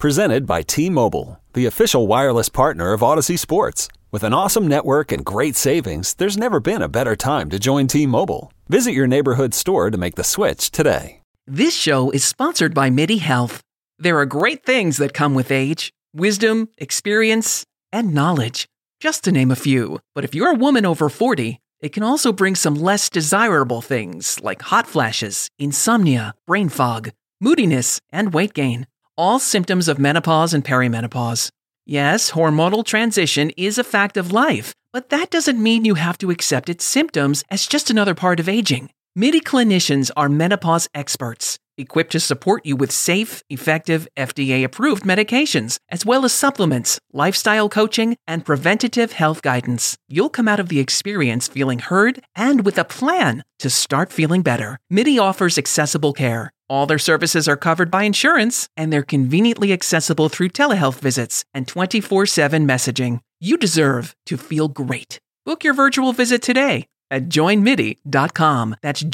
Presented by T-Mobile, the official wireless partner of Odyssey Sports. With an awesome network and great savings, there's never been a better time to join T-Mobile. Visit your neighborhood store to make the switch today. This show is sponsored by MIDI Health. There are great things that come with age: wisdom, experience, and knowledge, just to name a few. But if you're a woman over 40, it can also bring some less desirable things like hot flashes, insomnia, brain fog, moodiness, and weight gain. All symptoms of menopause and perimenopause. Yes, hormonal transition is a fact of life, but that doesn't mean you have to accept its symptoms as just another part of aging. MIDI clinicians are menopause experts, equipped to support you with safe, effective, FDA-approved medications, as well as supplements, lifestyle coaching, and preventative health guidance. You'll come out of the experience feeling heard and with a plan to start feeling better. MIDI offers accessible care. All their services are covered by insurance, and they're conveniently accessible through telehealth visits and 24/7 messaging. You deserve to feel great. Book your virtual visit today at joinmidi.com. That's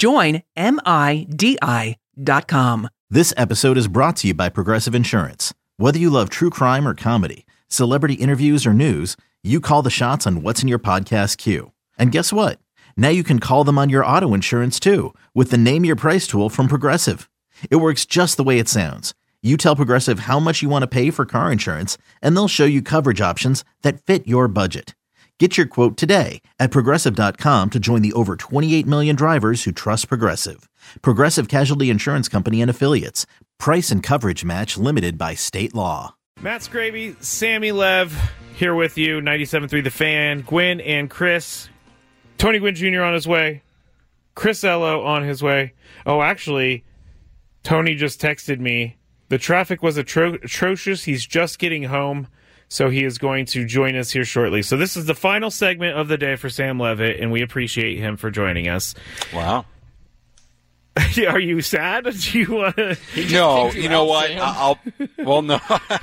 joinmidi.com. This episode is brought to you by Progressive Insurance. Whether you love true crime or comedy, celebrity interviews or news, you call the shots on what's in your podcast queue. And guess what? Now you can call them on your auto insurance too with the Name Your Price tool from Progressive. It works just the way it sounds. You tell Progressive how much you want to pay for car insurance, and they'll show you coverage options that fit your budget. Get your quote today at Progressive.com to join the over 28 million drivers who trust Progressive. Progressive Casualty Insurance Company and Affiliates. Price and coverage match limited by state law. Matt Scraby, Sammy Lev, here with you, 97.3 The Fan. Gwynn and Chris. Tony Gwynn Jr. on his way. Chris Ello on his way. Oh, actually, Tony just texted me. The traffic was atrocious. He's just getting home, so he is going to join us here shortly. So this is the final segment of the day for Sam Levitt, and we appreciate him for joining us. Wow. Are you sad? Do you want to? No, you know what? Well, no.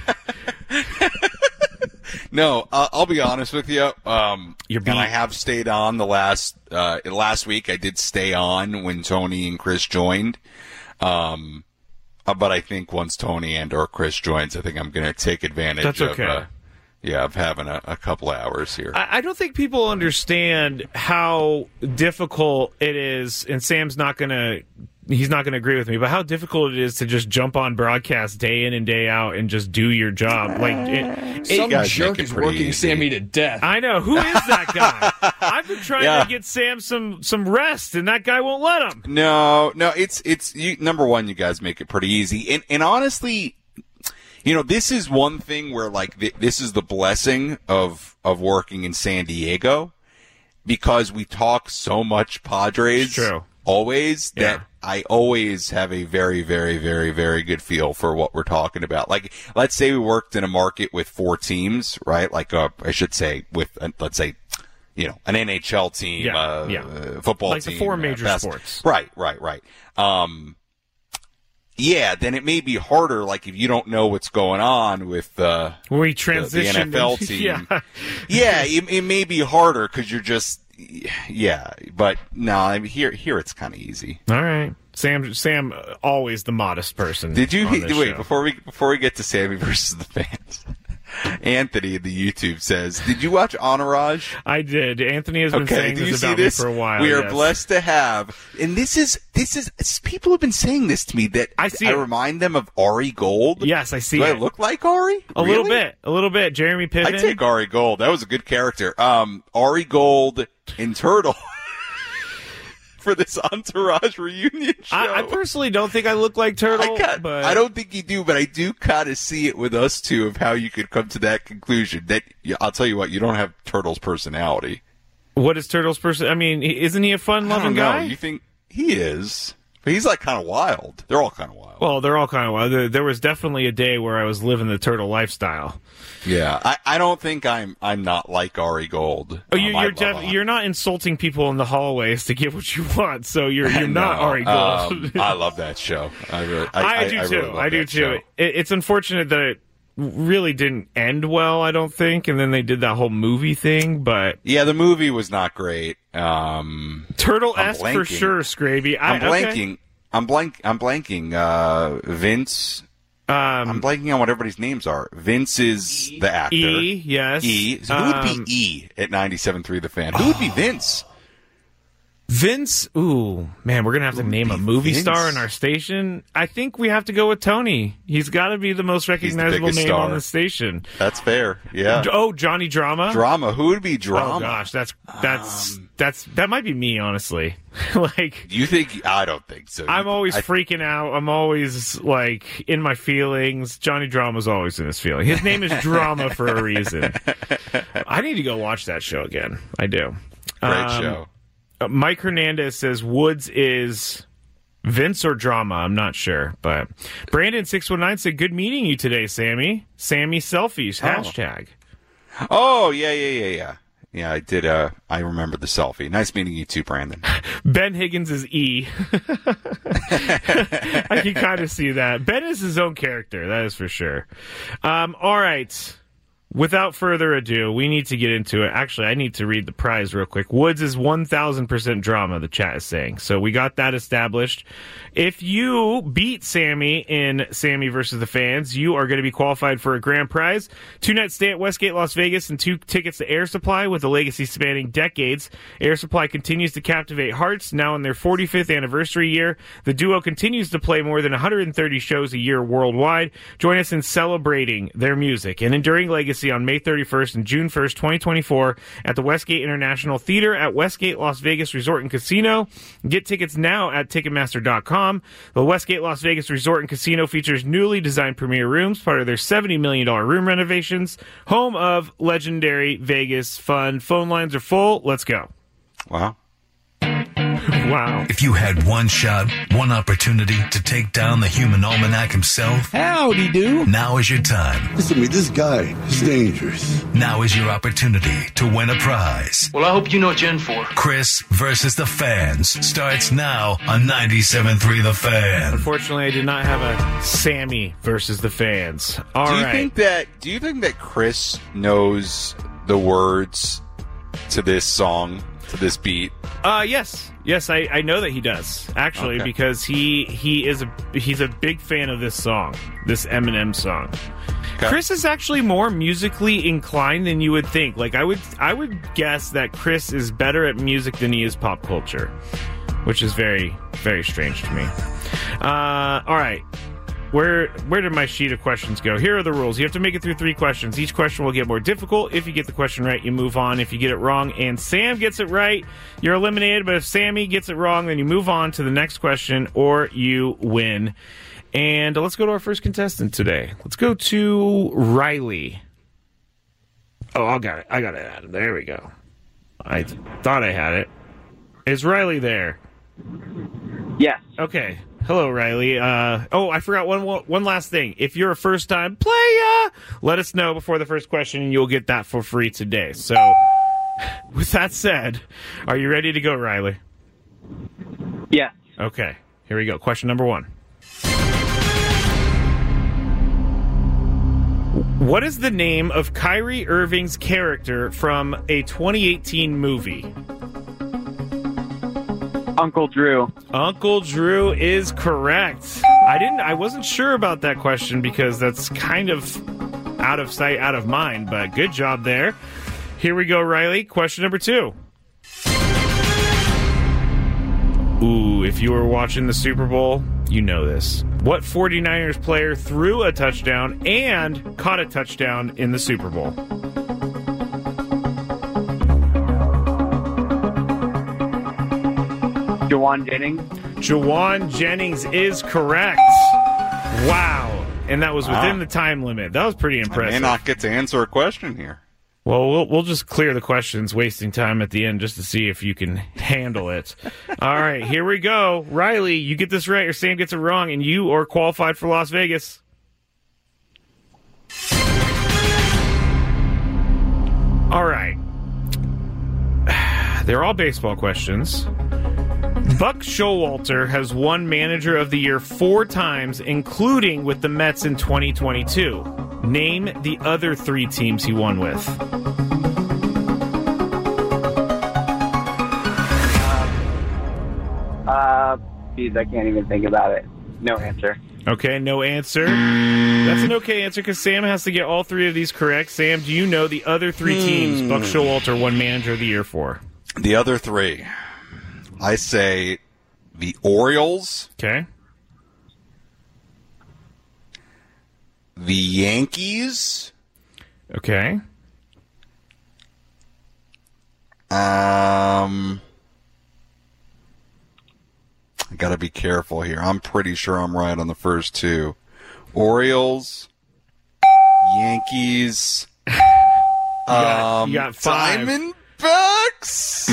No, I'll be honest with you. And I have stayed on the last week. I did stay on when Tony and Chris joined. But I think once Tony and or Chris joins, I think I'm going to take advantage of having a couple of hours here. I don't think people understand how difficult it is, and Sam's he's not going to agree with me, but how difficult it is to just jump on broadcast day in and day out and just do your job. Some jerk is working easy. Sammy to death. I know. Who is that guy? I've been trying to get Sam some rest, and that guy won't let him. No, it's you, number one, you guys make it pretty easy. And honestly, this is one thing where, this is the blessing of working in San Diego, because we talk so much Padres. True. Always, that I always have a very, very, very, very good feel for what we're talking about. Like, let's say we worked in a market with 4 teams, right? I should say with, let's say, an NHL team, football team. Like the 4 major sports. Right. Then it may be harder, if you don't know what's going on with the NFL team. It may be harder because you're just, but no, here it's kind of easy. All right. Sam, always the modest person. Did you wait show. before we get to Sammy versus the fans? Anthony in the YouTube says, "Did you watch Entourage?" I did. Anthony has been saying this about me for a while. We are blessed to have, and this is people have been saying this to me that I remind them of Ari Gold. Yes, I see. Do I look like Ari? A little bit. Jeremy Piven. I take Ari Gold. That was a good character. Ari Gold in Turtle. For this Entourage reunion show. I personally don't think I look like Turtle. I don't think you do, but I do kind of see it with us two of how you could come to that conclusion. That I'll tell you what, you don't have Turtle's personality. What is Turtle's person? I mean, isn't he a fun-loving guy? You think he is? But he's kind of wild. They're all kind of wild. Well, they're all kind of wild. There was definitely a day where I was living the Turtle lifestyle. Yeah, I don't think I'm not like Ari Gold. Oh, you're not insulting people in the hallways to get what you want, so you're not Ari Gold. I love that show. I do too. It's unfortunate that it really didn't end well, I don't think, and then they did that whole movie thing, but yeah, the movie was not great. Turtle-esque for sure, Scraby. I'm blanking. Vince I'm blanking on what everybody's names are. Vince is the actor. E, yes. E. So who would be E at 97.3 The Fan? Who would be Vince? Vince, ooh, man, we're going to have to name a movie star in our station. I think we have to go with Tony. He's got to be the most recognizable name on the station. That's fair, yeah. Oh, Johnny Drama? Drama, who would be Drama? Oh, gosh, that might be me, honestly. Like, you think? I don't think so. I'm always freaking out. I'm always, like, in my feelings. Johnny Drama's always in his feelings. His name is Drama for a reason. I need to go watch that show again. I do. Great show. Mike Hernandez says Woods is Vince or Drama. I'm not sure. But Brandon619 said, good meeting you today, Sammy. Sammy selfies, hashtag. Oh, yeah. Yeah, I did. I remember the selfie. Nice meeting you too, Brandon. Ben Higgins is E. I can kind of see that. Ben is his own character, that is for sure. All right. Without further ado, we need to get into it. Actually, I need to read the prize real quick. Woods is 1,000% Drama, the chat is saying. So we got that established. If you beat Sammy in Sammy versus the Fans, you are going to be qualified for a grand prize. 2-night stay at Westgate, Las Vegas, and 2 tickets to Air Supply with a legacy spanning decades. Air Supply continues to captivate hearts. Now in their 45th anniversary year, the duo continues to play more than 130 shows a year worldwide. Join us in celebrating their music and enduring legacy on May 31st and June 1st, 2024 at the Westgate International Theater at Westgate Las Vegas Resort and Casino. Get tickets now at Ticketmaster.com. The Westgate Las Vegas Resort and Casino features newly designed premier rooms, part of their $70 million room renovations, home of legendary Vegas fun. Phone lines are full. Let's go. Wow. Wow. If you had one shot, one opportunity to take down the human almanac himself, howdy do. Now is your time. Listen to me, this guy is dangerous. Now is your opportunity to win a prize. Well, I hope you know what you're in for. Chris versus the Fans starts now on 97.3 The Fan. Unfortunately, I did not have a Sammy versus the Fans. All right. Do you think that Chris knows the words to this song, to this beat? Yes, I know that he does, actually, because he's a big fan of this song, this Eminem song. Okay. Chris is actually more musically inclined than you would think. Like I would guess that Chris is better at music than he is pop culture, which is very, very strange to me. All right. Where did my sheet of questions go? Here are the rules. You have to make it through 3 questions. Each question will get more difficult. If you get the question right, you move on. If you get it wrong and Sam gets it right, you're eliminated. But if Sammy gets it wrong, then you move on to the next question or you win. And let's go to our first contestant today. Let's go to Riley. Oh, I got it, Adam. There we go. I thought I had it. Is Riley there? Yes. Okay. Hello, Riley. I forgot one last thing. If you're a first-time player, let us know before the first question, and you'll get that for free today. So, with that said, are you ready to go, Riley? Yes. Okay. Here we go. Question number 1. What is the name of Kyrie Irving's character from a 2018 movie? Uncle Drew. Uncle Drew is correct. I wasn't sure about that question because that's kind of out of sight, out of mind, but good job there. Here we go, Riley. Question number 2. Ooh, if you were watching the Super Bowl, you know this. What 49ers player threw a touchdown and caught a touchdown in the Super Bowl? Jawan Jennings. Jawan Jennings is correct. Wow. And that was within the time limit. That was pretty impressive. I may not get to answer a question here. Well, we'll just clear the questions, wasting time at the end just to see if you can handle it. All right, here we go. Riley, you get this right or Sam gets it wrong, and you are qualified for Las Vegas. All right. They're all baseball questions. Buck Showalter has won Manager of the Year 4 times, including with the Mets in 2022. Name the other 3 teams he won with. Geez, I can't even think about it. No answer. Okay, no answer. That's an okay answer because Sam has to get all three of these correct. Sam, do you know the other three teams Buck Showalter won Manager of the Year for? The other three. I say the Orioles. Okay. The Yankees. Okay. I gotta be careful here. I'm pretty sure I'm right on the first two. Orioles, Yankees, you got five. Diamondbacks.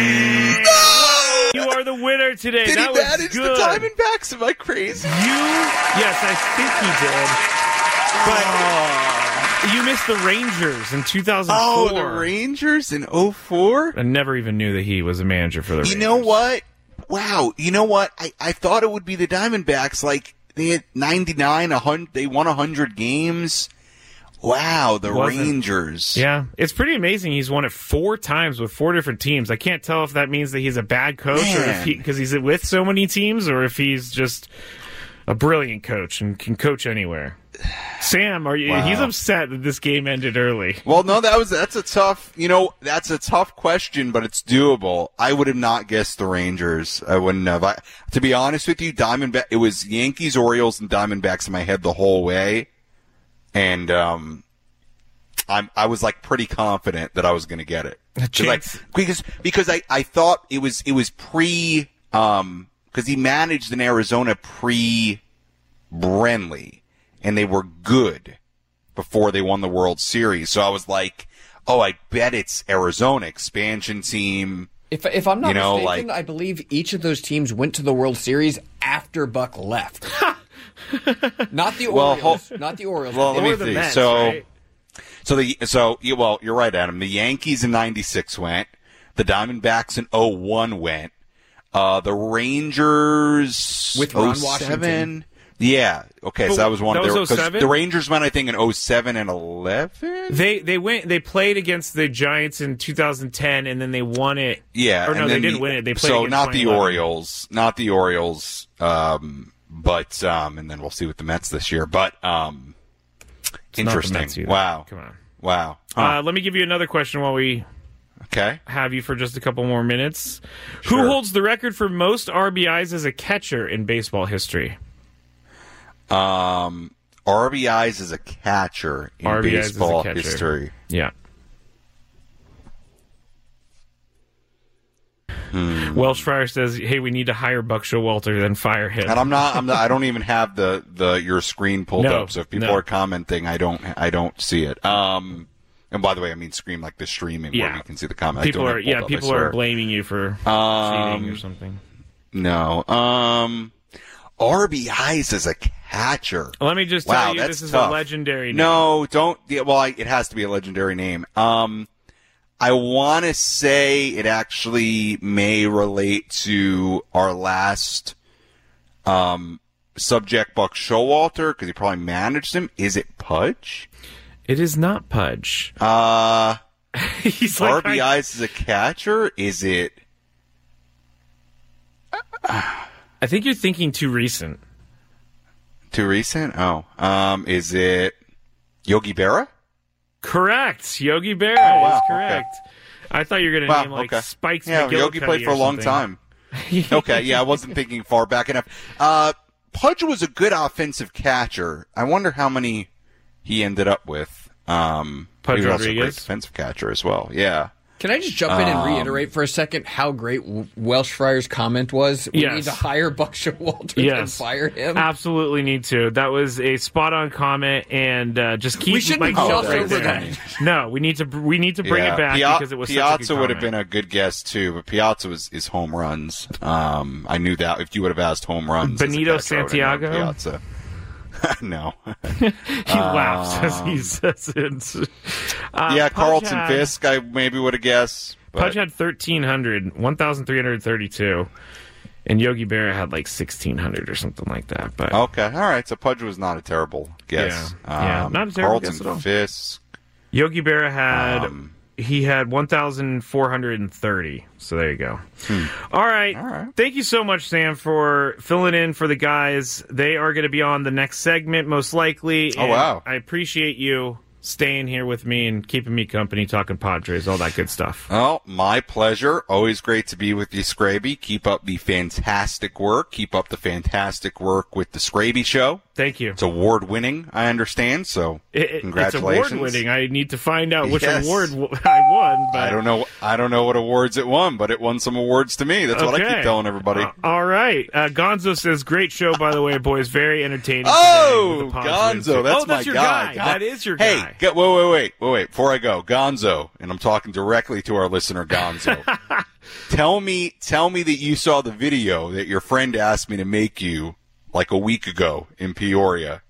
You are the winner today. Did that he manage good. the Diamondbacks? Am I crazy? Yes, I think he did. But you missed the Rangers in 2004. Oh, the Rangers in 2004? I never even knew that he was a manager for the Rangers. You know what? Wow. You know what? I thought it would be the Diamondbacks. Like, they had 99, 100. They won 100 games. Wow, the Rangers. Yeah, it's pretty amazing. He's won it 4 times with 4 different teams. I can't tell if that means that he's a bad coach or if because he's with so many teams, or if he's just a brilliant coach and can coach anywhere. Sam, he's upset that this game ended early. Well, no, that's a tough question, but it's doable. I would have not guessed the Rangers. I wouldn't have. To be honest with you, it was Yankees, Orioles, and Diamondbacks in my head the whole way. And I was like pretty confident that I was going to get it because I thought it was pre because he managed in Arizona pre Brenly and they were good before they won the World Series. So I was like, oh, I bet it's Arizona expansion team. If I'm not mistaken, I believe each of those teams went to the World Series after Buck left. Not the Orioles. Not the Orioles. Well, let me the see. Mets, right? You're right, Adam. The Yankees in '96 went. The Diamondbacks in 2001 went. The Rangers with Ron Washington. Yeah. Okay. So that was one. That was 07? The Rangers went, I think, in 2007 and 2011. They went. They played against the Giants in 2010, and then they won it. Yeah. Or no, they didn't win it. They played. So against not the Orioles. Not the Orioles. But and then we'll see with the Mets this year. But interesting. Wow. Come on. Wow. Let me give you another question while we have you for just a couple more minutes. Sure. Who holds the record for most RBIs as a catcher in baseball history? RBIs as a catcher in baseball history. Yeah. Welsh Fryer says, "Hey, we need to hire Buck Showalter, then fire him." And I don't even have your screen pulled up. So if people are commenting, I don't see it. And by the way, I mean screen like the streaming where you can see the comment. People are blaming you for cheating or something. No. RBIs as a catcher. Let me just tell you, this is a legendary name. No, don't. Well, it has to be a legendary name. I want to say it actually may relate to our last subject, Buck Showalter, because he probably managed him. Is it Pudge? It is not Pudge. He's RBIs as a catcher? Is it? I think you're thinking too recent. Too recent? Oh. Is it Yogi Berra? Correct. Yogi Berra is correct. Okay. I thought you were going to name Spikes McGillicuddy. Yogi played for a long time. Okay, yeah, I wasn't thinking far back enough. Pudge was a good offensive catcher. I wonder how many he ended up with. Pudge he was Rodriguez? also a great defensive catcher as well. Yeah. Can I just jump in and reiterate for a second how great Welsh Fryer's comment was? We need to hire Buck Showalter and fire him. Absolutely need to. That was a spot-on comment, and just keep. We shouldn't gloss over that. No, we need to bring it back because it was Piazza such a good would have been a good guess too, but Piazza is home runs. I knew that if you would have asked home runs, Benito Santiago. Piazza. No. He laughs as he says it. Carlton Fisk, I maybe would have guessed. Pudge had 1,332, and Yogi Berra had like 1,600 or something like that. But okay, all right. So Pudge was not a terrible guess. Not a terrible guess at all. Carlton Fisk. Yogi Berra had he had 1,430. So there you go. All right. Thank you so much, Sam, for filling in for the guys. They are going to be on the next segment, most likely. Oh, wow. I appreciate you staying here with me and keeping me company, talking Padres, all that good stuff. Oh, my pleasure. Always great to be with you, Scraby. Keep up the fantastic work. Keep up the fantastic work with the Scraby Show. Thank you. It's award-winning, I understand, so congratulations. It's award-winning. I need to find out which award I won. But I don't know what awards it won, but it won some awards to me. That's what I keep telling everybody. All right. Gonzo says, great show, by the way, boys. Very entertaining. Oh, Gonzo. That's your guy. That is your guy. Hey, wait. Before I go, Gonzo, and I'm talking directly to our listener, Gonzo. Tell me that you saw the video that your friend asked me to make you like a week ago in Peoria.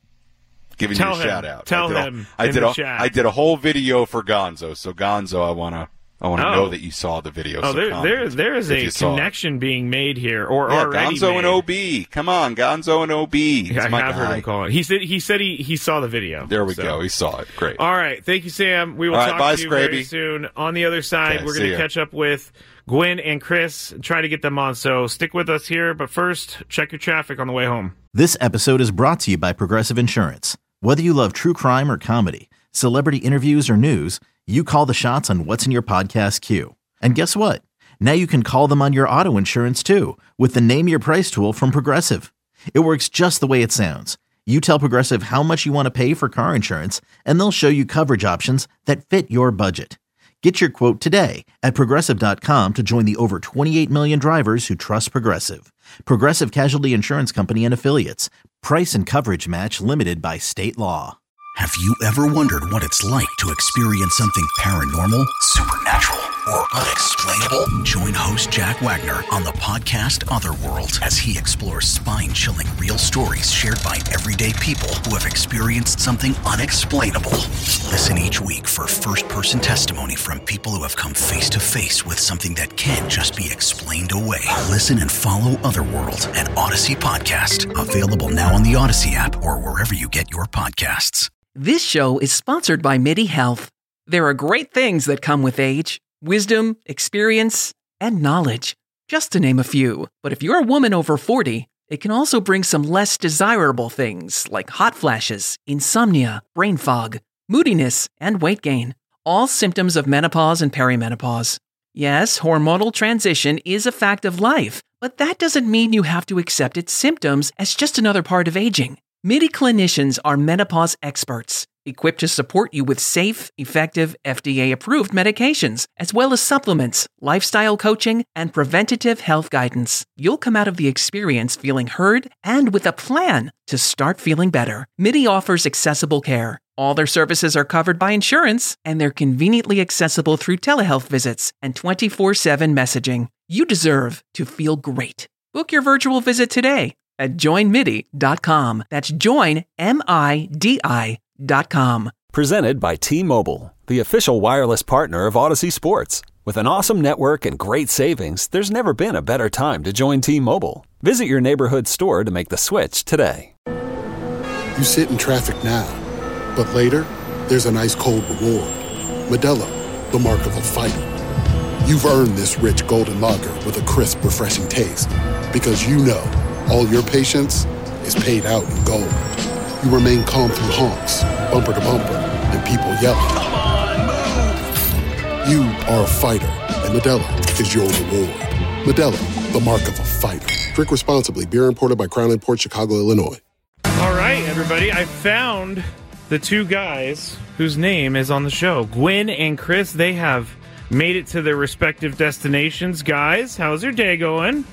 Giving you a shout out. I did a whole video for Gonzo. So Gonzo, I wanna know that you saw the video. Oh, there is a connection being made here, or already Gonzo made. and OB. Come on, Gonzo and OB. I have heard him calling. He said he saw the video. There we go. He saw it. Great. All right. Thank you, Sam. We will talk to you very soon. On the other side, we're going to catch up with Gwen and Chris and try to get them on. So stick with us here. But first, check your traffic on the way home. This episode is brought to you by Progressive Insurance. Whether you love true crime or comedy, celebrity interviews or news, you call the shots on what's in your podcast queue. And guess what? Now you can call them on your auto insurance too with the Name Your Price tool from Progressive. It works just the way it sounds. You tell Progressive how much you want to pay for car insurance, and they'll show you coverage options that fit your budget. Get your quote today at Progressive.com to join the over 28 million drivers who trust Progressive. Progressive Casualty Insurance Company and Affiliates. Price and coverage match limited by state law. Have you ever wondered what it's like to experience something paranormal, supernatural, or unexplainable? Join host Jack Wagner on the podcast Otherworld as he explores spine-chilling real stories shared by everyday people who have experienced something unexplainable. Listen each week for first-person testimony from people who have come face-to-face with something that can't just be explained away. Listen and follow Otherworld, an Odyssey podcast. Available now on the Odyssey app or wherever you get your podcasts. This show is sponsored by MIDI Health. There are great things that come with age. Wisdom, experience, and knowledge, just to name a few. But if you're a woman over 40, it can also bring some less desirable things like hot flashes, insomnia, brain fog, moodiness, and weight gain. All symptoms of menopause and perimenopause. Yes, hormonal transition is a fact of life, but that doesn't mean you have to accept its symptoms as just another part of aging. MIDI clinicians are menopause experts, equipped to support you with safe, effective, FDA-approved medications, as well as supplements, lifestyle coaching, and preventative health guidance. You'll come out of the experience feeling heard and with a plan to start feeling better. MIDI offers accessible care. All their services are covered by insurance, and they're conveniently accessible through telehealth visits and 24/7 messaging. You deserve to feel great. Book your virtual visit today at joinmidi.com. That's joinmidi.com. Presented by T-Mobile, the official wireless partner of Odyssey Sports. With an awesome network and great savings, there's never been a better time to join T-Mobile. Visit your neighborhood store to make the switch today. You sit in traffic now, but later, there's an ice-cold reward. Modelo, the mark of a fighter. You've earned this rich golden lager with a crisp, refreshing taste. Because you know, all your patience is paid out in gold. You remain calm through honks, bumper to bumper, and people yelling. Come on, move! You are a fighter, and Modelo is your reward. Modelo, the mark of a fighter. Drink responsibly. Beer imported by Crown Imports, Chicago, Illinois. All right, everybody. I found the two guys whose name is on the show. Gwen and Chris, they have made it to their respective destinations. Guys, how's your day going?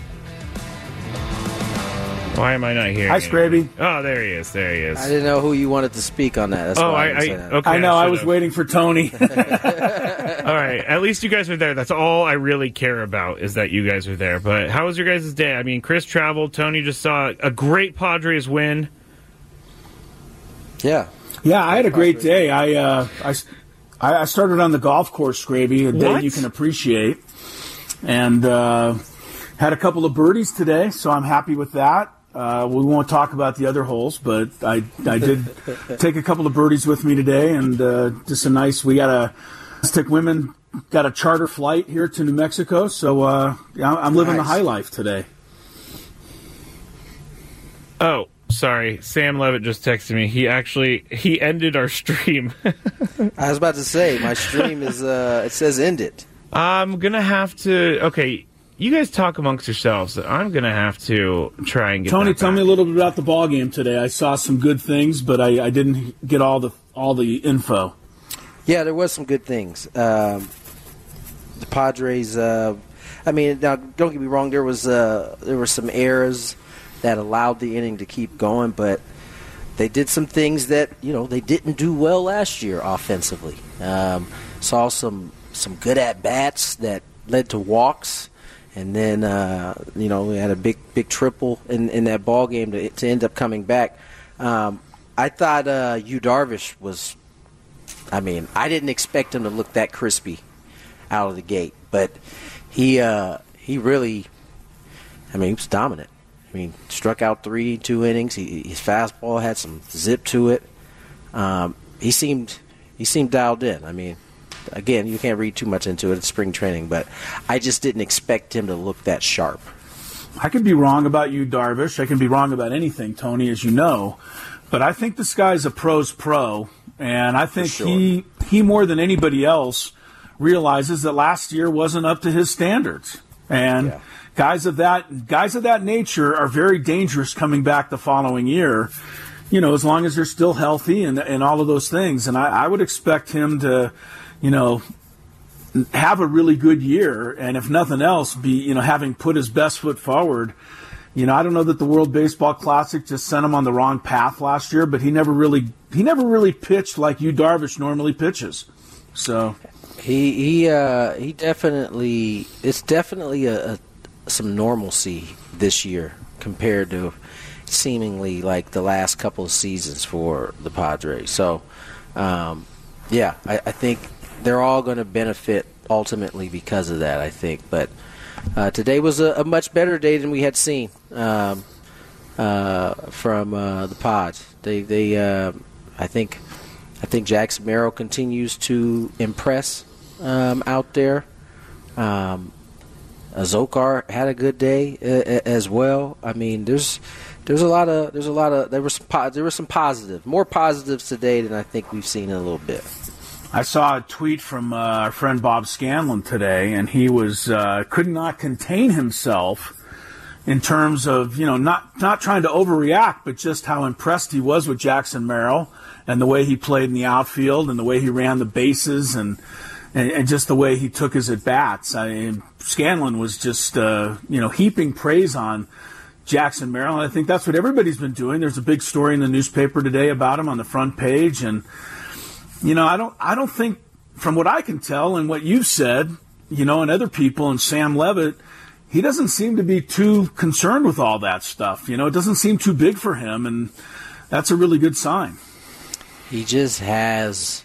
Why am I not here? Hi, Scraby. Oh, there he is. I didn't know who you wanted to speak on that. That's why I didn't say that. Okay, I know. I was waiting for Tony. All right. At least you guys are there. That's all I really care about is that you guys are there. But how was your guys' day? I mean, Chris traveled. Tony just saw a great Padres win. Yeah, I had a great day. I started on the golf course, Scraby, a day you can appreciate. And had a couple of birdies today, so I'm happy with that. We won't talk about the other holes, but I did take a couple of birdies with me today, and just a nice. We got Aztec women got a charter flight here to New Mexico, so I'm living the high life today. Oh, sorry. Sam Levitt just texted me. He ended our stream. I was about to say, my stream is, it says end it. I'm going to have to, okay, you guys talk amongst yourselves. I'm going to have to try and get Tony, that tell back. me a little bit about the ball game today. I saw some good things, but I didn't get all the info. Yeah, there was some good things. The Padres, now, don't get me wrong, there were some errors that allowed the inning to keep going, but they did some things that, they didn't do well last year offensively. Saw some good at-bats that led to walks, and then, we had a big triple in that ball game to end up coming back. I thought Yu Darvish was, I didn't expect him to look that crispy out of the gate, but he really, he was dominant. Struck out 2 innings. His fastball had some zip to it. He seemed dialed in. Again, you can't read too much into it. It's spring training, but I just didn't expect him to look that sharp. I could be wrong about Yu Darvish. I can be wrong about anything, Tony, as you know. But I think this guy's a pro's pro, and I think he more than anybody else realizes that last year wasn't up to his standards. And guys of that nature are very dangerous coming back the following year, as long as they're still healthy and all of those things. And I would expect him to, have a really good year, and if nothing else, be, having put his best foot forward. I don't know that the World Baseball Classic just sent him on the wrong path last year, but he never really pitched like Yu Darvish normally pitches. So he definitely, it's definitely some normalcy this year compared to seemingly like the last couple of seasons for the Padres. So, I think they're all going to benefit ultimately because of that, I think. But today was a much better day than we had seen from the Pods. I think Jackson Merrill continues to impress out there. Zokar had a good day as well. There were some more positives today than I think we've seen in a little bit. I saw a tweet from our friend Bob Scanlon today, and he was could not contain himself in terms of not trying to overreact, but just how impressed he was with Jackson Merrill and the way he played in the outfield and the way he ran the bases and just the way he took his at bats. Scanlon was just heaping praise on Jackson Merrill, and I think that's what everybody's been doing. There's a big story in the newspaper today about him on the front page, and I don't think, from what I can tell and what you've said, and other people and Sam Levitt, he doesn't seem to be too concerned with all that stuff. It doesn't seem too big for him, and that's a really good sign. He just has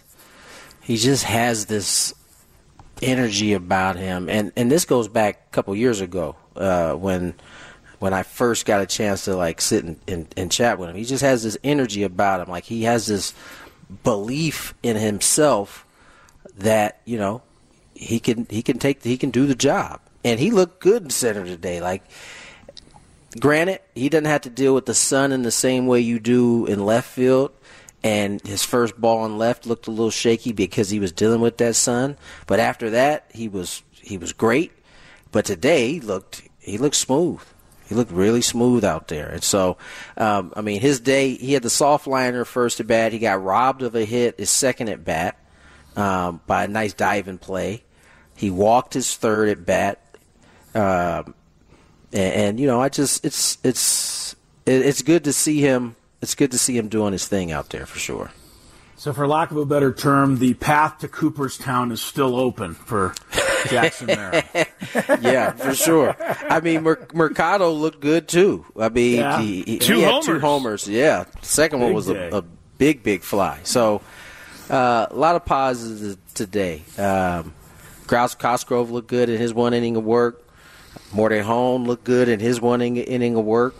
this energy about him, and this goes back a couple years ago when I first got a chance to sit and chat with him. He just has this energy about him, like he has this belief in himself that he can do the job, and he looked good in center today. Granted, he doesn't have to deal with the sun in the same way you do in left field, and his first ball in left looked a little shaky because he was dealing with that sun. But after that, he was great. But today he looked smooth. He looked really smooth out there. And so, his day, he had the soft liner first at bat. He got robbed of a hit his second at bat by a nice diving play. He walked his third at bat. It's good to see him. It's good to see him doing his thing out there for sure. So, for lack of a better term, the path to Cooperstown is still open for Jackson Merrill. Yeah, for sure. Mercado looked good too. He had 2 homers. Yeah, the second one was a big fly. So, a lot of positives today. Grouse Cosgrove looked good in his 1 inning of work. Mortejon looked good in his 1 inning of work.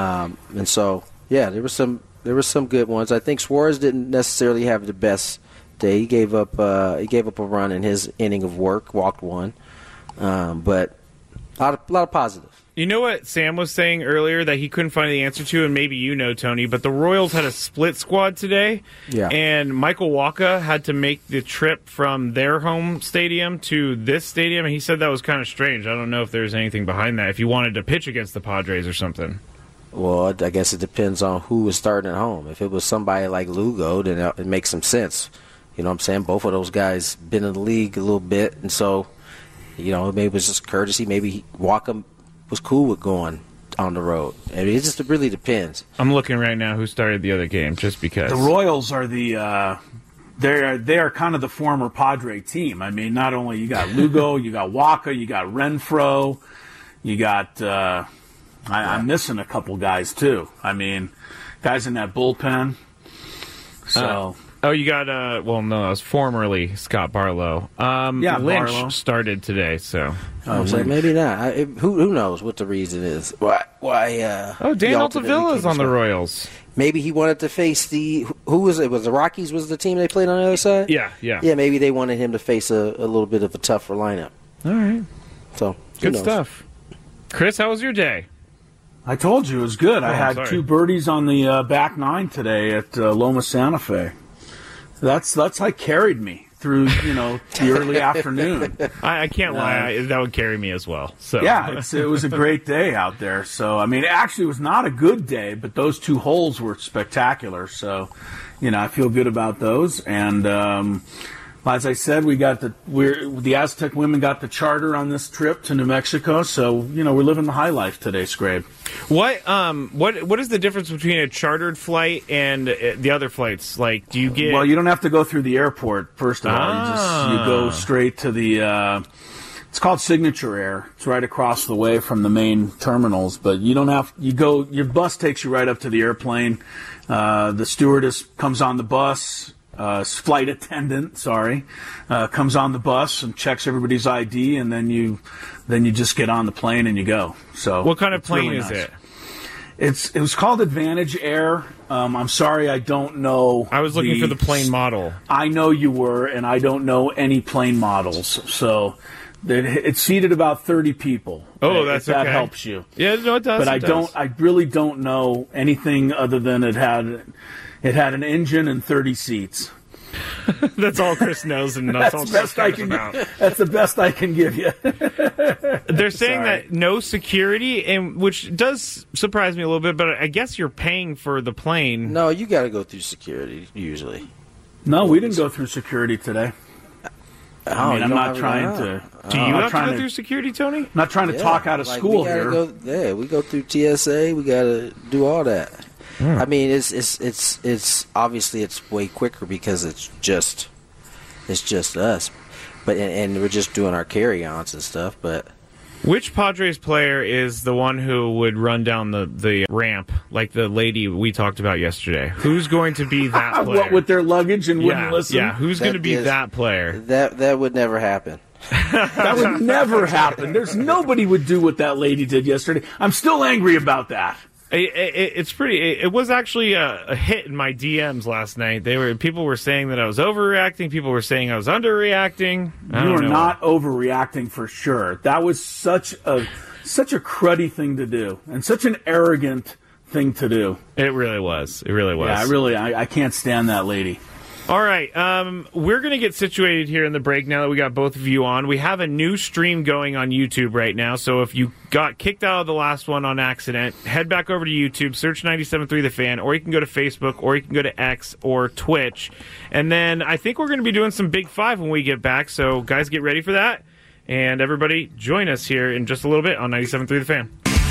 And so, yeah, there were some good ones. I think Suarez didn't necessarily have the best day. He gave up a run in his inning of work, walked one, but a lot of positive. You know what Sam was saying earlier that he couldn't find the answer to, and maybe you know, Tony, but the Royals had a split squad today, and Michael Wacha had to make the trip from their home stadium to this stadium, and he said that was kind of strange. I don't know if there's anything behind that, if you wanted to pitch against the Padres or something. Well, I guess it depends on who was starting at home. If it was somebody like Lugo, then it makes some sense. You know what I'm saying? Both of those guys been in the league a little bit, and so, maybe it was just courtesy. Maybe Wacha was cool with going on the road. I mean, it just really depends. I'm looking right now who started the other game, just because. The Royals are they are kind of the former Padre team. I mean, not only you got Lugo, you got Wacha, you got Renfroe, you got I'm missing a couple guys too. I mean, guys in that bullpen. So. You got, that was formerly Scott Barlow. Lynch Barlow started today, so. So maybe not. Who knows what the reason is? Why? Dan Altavilla's on the Royals. Maybe he wanted to face who was it? Was the Rockies was the team they played on the other side? Yeah. Yeah, maybe they wanted him to face a little bit of a tougher lineup. All right. So, good stuff. Chris, how was your day? I told you it was good. I had 2 birdies on the back 9 today at Loma Santa Fe. That's like carried me through, the early afternoon. I can't lie. That would carry me as well. So yeah, it was a great day out there. So, I mean, it actually was not a good day, but those 2 holes were spectacular. So, I feel good about those. And as I said, the Aztec women got the charter on this trip to New Mexico. So, we're living the high life today, Scrabe. What is the difference between a chartered flight and the other flights? Like, do you get? Well, you don't have to go through the airport. First of all, you go straight to the. It's called Signature Air. It's right across the way from the main terminals. But you don't have. Your bus takes you right up to the airplane. The stewardess comes on the bus. Flight attendant, comes on the bus and checks everybody's ID, and then you just get on the plane and you go. So, what kind of plane really is nice. it? It was called Advantage Air. I'm sorry, I don't know. I was looking for the plane model. I know you were, and I don't know any plane models. So it seated about 30 people. Oh, that's okay. That helps you. Yeah, no, it does. But I really don't know anything other than it had an engine and 30 seats. That's all Chris knows, and that's all Chris cares about. That's the best I can give you. They're saying that no security, and which does surprise me a little bit, but I guess you're paying for the plane. No, you got to go through security, usually. No, we didn't go through security today. I'm not trying to... Do you have to go through security, Tony? I'm not trying to talk out of school here. We go through TSA. We got to do all that. I mean, it's obviously it's way quicker because it's just us, but and we're just doing our carry-ons and stuff. But which Padres player is the one who would run down the ramp like the lady we talked about yesterday? Who's going to be that player? What, with their luggage and wouldn't listen? Yeah, who's going to be that player? That would never happen. That would never happen. There's nobody would do what that lady did yesterday. I'm still angry about that. It's pretty. It was actually a hit in my DMs last night. People were saying that I was overreacting. People were saying I was underreacting. You were not overreacting for sure. That was such a cruddy thing to do, and such an arrogant thing to do. It really was. Yeah, I can't stand that lady. All right, we're going to get situated here in the break now that we got both of you on. We have a new stream going on YouTube right now, so if you got kicked out of the last one on accident, head back over to YouTube, search 97.3 The Fan, or you can go to Facebook, or you can go to X or Twitch. And then I think we're going to be doing some Big Five when we get back, so guys, get ready for that. And everybody, join us here in just a little bit on 97.3 The Fan.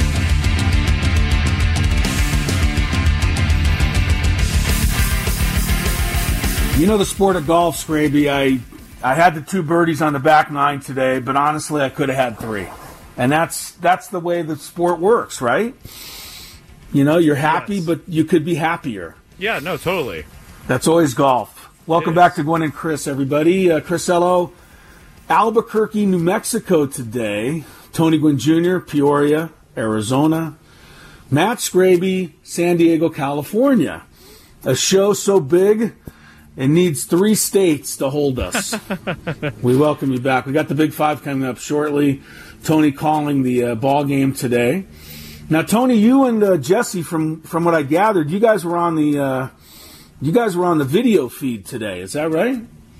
You know the sport of golf, Scraby. I had the 2 birdies on the back 9 today, but honestly, I could have had 3. And that's the way the sport works, right? You're happy, but you could be happier. Yeah, no, totally. That's always golf. Welcome back to Gwen and Chris, everybody. Chris Ello, Albuquerque, New Mexico today. Tony Gwynn Jr., Peoria, Arizona. Matt Scraby, San Diego, California. A show so big It needs 3 states to hold us. We welcome you back. We got the Big Five coming up shortly. Tony calling the ball game today. Now, Tony, you and Jesse, from what I gathered, you guys were on the video feed today. Is that right?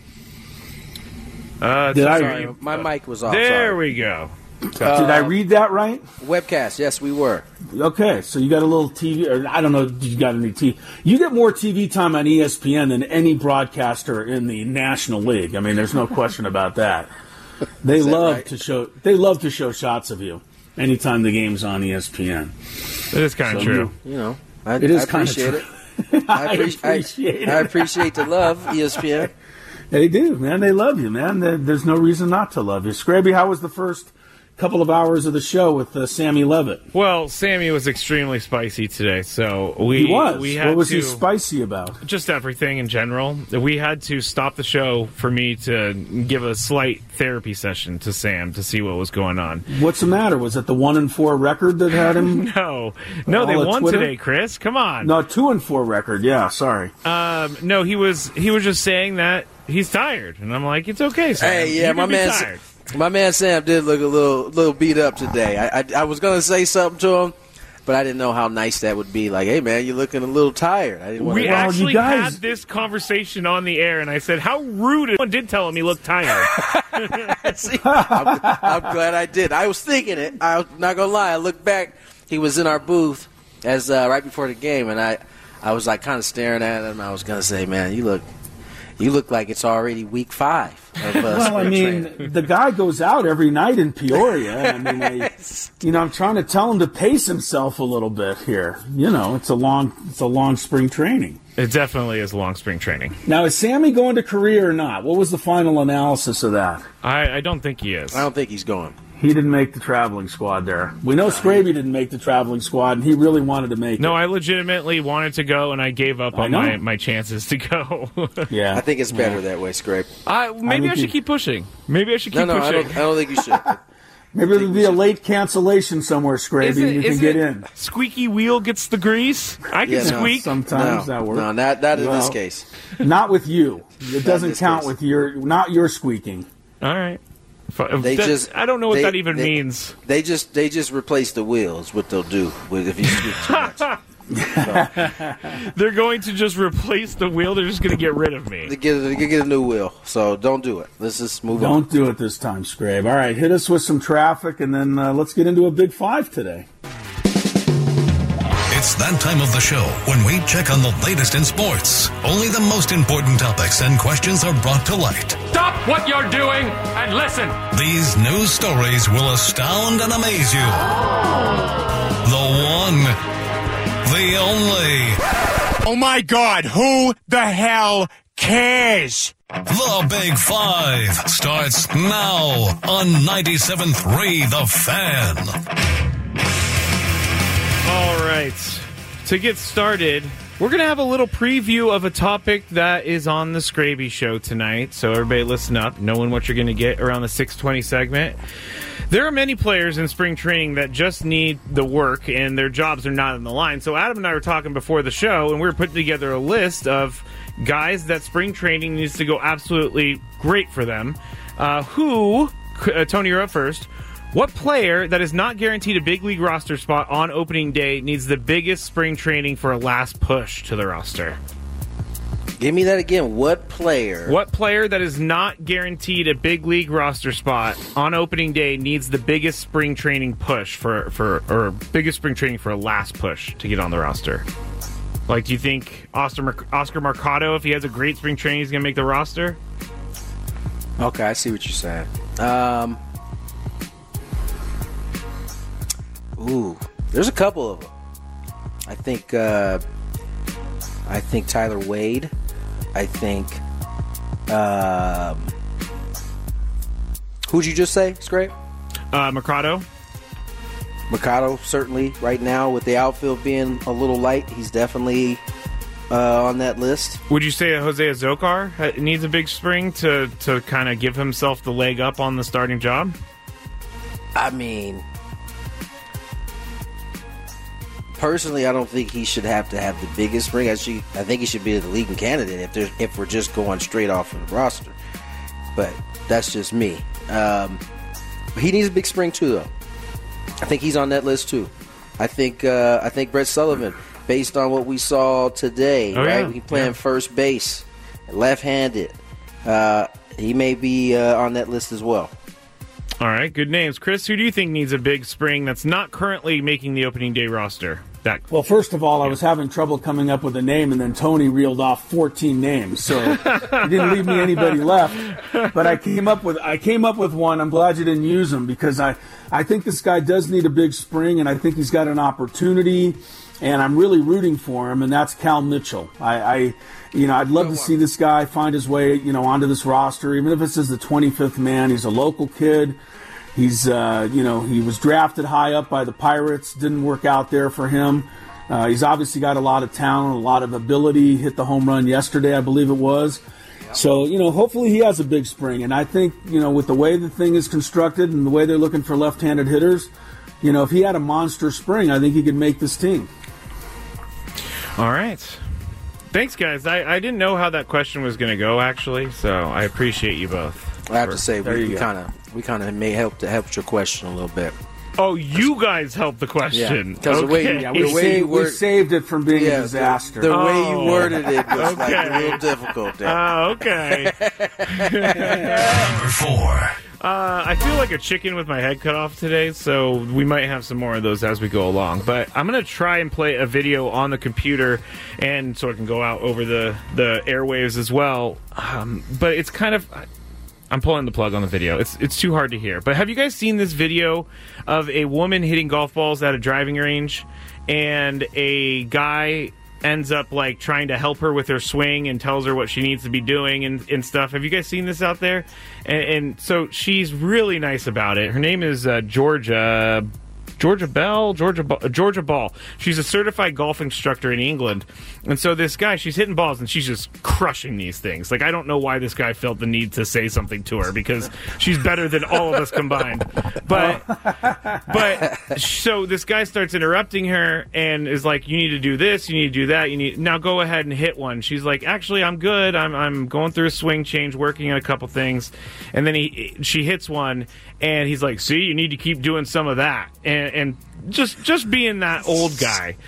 Sorry, my mic was off. There sorry. we go. Did I read that right? Webcast, yes, we were. Okay, so you got a little TV, or I don't know if you got any TV. You get more TV time on ESPN than any broadcaster in the National League. I mean, there's no question about that. They love to show. They love to show shots of you anytime the game's on ESPN. It is kind of true. I appreciate it. I appreciate the love, ESPN. They do, man. They love you, man. There's no reason not to love you. Scraby, how was the first couple of hours of the show with Sammy Levitt? Well, Sammy was extremely spicy today, so he was. What was he spicy about? Just everything in general. We had to stop the show for me to give a slight therapy session to Sam to see what was going on. What's the matter? Was it the 1-4 record that had him? No, they won Twitter today, Chris. Come on. No, 2-4 record. Yeah, sorry. No, he was just saying that he's tired, and I'm like, it's okay, Sam. Hey, yeah, my man Sam did look a little beat up today. I was going to say something to him, but I didn't know how nice that would be. Like, hey, man, you're looking a little tired. I didn't want we actually had this conveison on the air, and I said, how rude. Someone did tell him he looked tired. See, I'm glad I did. I was thinking it. I'm not going to lie. I looked back. He was in our booth as right before the game, and I was like kind of staring at him. I was going to say, man, you look like it's already week 5. Well, I mean, the guy goes out every night in Peoria. I mean, I'm trying to tell him to pace himself a little bit here. It's a long spring training. It definitely is long spring training. Now, is Sammy going to Korea or not? What was the final analysis of that? I don't think he is. I don't think he's going. He didn't make the traveling squad there. We know Scraby didn't make the traveling squad, and he really wanted to make it. No, I legitimately wanted to go, and I gave up on my chances to go. Yeah, I think it's better that way, Scrape. Maybe I should keep pushing. Maybe I should keep pushing. I don't think you should. Maybe there'll be a late cancellation somewhere, Scraby, and you can get in. Squeaky wheel gets the grease? I can squeak. Sometimes that works. No, not in this case. Not with you. It doesn't count with not your squeaking. All right. I don't know what that even means. They just replace the wheels. What they'll do if you squeak too much. They're going to just replace the wheel. They're just going to get rid of me. They get a new wheel. So don't do it. Let's just move on. Don't do it this time, Scrabe. All right, hit us with some traffic, and then let's get into a Big Five today. It's that time of the show when we check on the latest in sports. Only the most important topics and questions are brought to light. Stop what you're doing and listen. These news stories will astound and amaze you. The one, the only. Oh my God, who the hell cares? The Big Five starts now on 97.3 The Fan. All right. To get started, we're going to have a little preview of a topic that is on the Scraby Show tonight. So everybody listen up, knowing what you're going to get around the 6:20 segment. There are many players in spring training that just need the work and their jobs are not on the line. So Adam and I were talking before the show, and we were putting together a list of guys that spring training needs to go absolutely great for them. Tony, you're up first. What player that is not guaranteed a big league roster spot on opening day needs the biggest spring training for a last push to the roster? Give me that again. What player that is not guaranteed a big league roster spot on opening day needs the biggest spring training push or biggest spring training for a last push to get on the roster? Like, do you think Oscar Mercado, if he has a great spring training, he's going to make the roster? Okay, I see what you're saying. There's a couple of them. I think Tyler Wade. I think. Who'd you just say, Scrape? Mercado. Mercado, certainly, right now, with the outfield being a little light, he's definitely on that list. Would you say Jose Azocar needs a big spring to kind of give himself the leg up on the starting job? I mean, Personally, I don't think he should have to have the biggest spring. I think he should be the leading candidate if we're just going straight off of the roster. But that's just me. He needs a big spring too, though. I think he's on that list too. I think Brett Sullivan, based on what we saw today, right? He playing first base, left-handed. He may be on that list as well. All right, good names. Chris, who do you think needs a big spring that's not currently making the opening day roster? Well, first of all, I was having trouble coming up with a name, and then Tony reeled off 14 names, so he didn't leave me anybody left. But I came up with one. I'm glad you didn't use him because I think this guy does need a big spring, and I think he's got an opportunity, and I'm really rooting for him, and that's Cal Mitchell. I'd love to see this guy find his way, onto this roster, even if it's as the 25th man. He's a local kid. He's, he was drafted high up by the Pirates. Didn't work out there for him. He's obviously got a lot of talent, a lot of ability. Hit the home run yesterday, I believe it was. So, hopefully he has a big spring. And I think, with the way the thing is constructed and the way they're looking for left-handed hitters, if he had a monster spring, I think he could make this team. All right. Thanks, guys. I didn't know how that question was going to go, actually, so I appreciate you both. I have to say, we kind of may help your question a little bit. Oh, you guys helped the question. Because we saved it from being a disaster. The way you worded it was real difficult. Oh, okay. Number 4. I feel like a chicken with my head cut off today, so we might have some more of those as we go along. But I'm going to try and play a video on the computer, and so it can go out over the airwaves as well. But it's kind of... I'm pulling the plug on the video. It's too hard to hear. But have you guys seen this video of a woman hitting golf balls at a driving range, and a guy ends up trying to help her with her swing and tells her what she needs to be doing and stuff? Have you guys seen this out there? And so she's really nice about it. Her name is Georgia Ball. She's a certified golf instructor in England. And so this guy, she's hitting balls and she's just crushing these things. I don't know why this guy felt the need to say something to her because she's better than all of us combined. But so this guy starts interrupting her and is like, you need to do this, you need to do that, now go ahead and hit one. She's like, actually, I'm good. I'm going through a swing change, working on a couple things. And then she hits one and he's like, see, you need to keep doing some of that. And just being that old guy.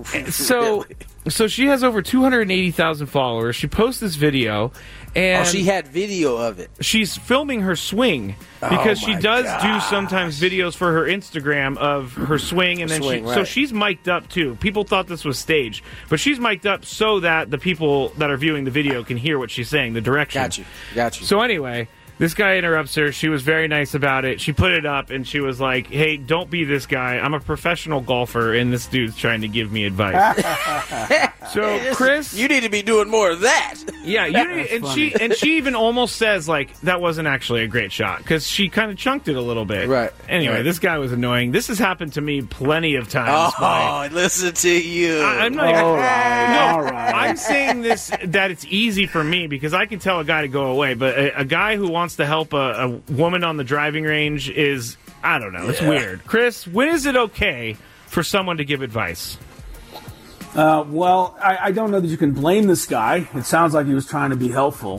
So she has over 280,000 followers. She posts this video, and she had video of it. She's filming her swing because she does do sometimes videos for her Instagram of her swing, and then so she's mic'd up too. People thought this was staged, but she's mic'd up so that the people that are viewing the video can hear what she's saying, the direction. Got you. So anyway. This guy interrupts her. She was very nice about it. She put it up, and she was like, hey, don't be this guy. I'm a professional golfer, and this dude's trying to give me advice. So, Chris... You need to be doing more of that. Yeah, and she even almost says, that wasn't actually a great shot, because she kind of chunked it a little bit. Right. Anyway, This guy was annoying. This has happened to me plenty of times. Listen to you. I'm not... All right. I'm saying this, that it's easy for me, because I can tell a guy to go away, but a guy who wants to help a woman on the driving range is, I don't know, it's weird. Chris, when is it okay for someone to give advice? Well, I don't know that you can blame this guy. It sounds like he was trying to be helpful.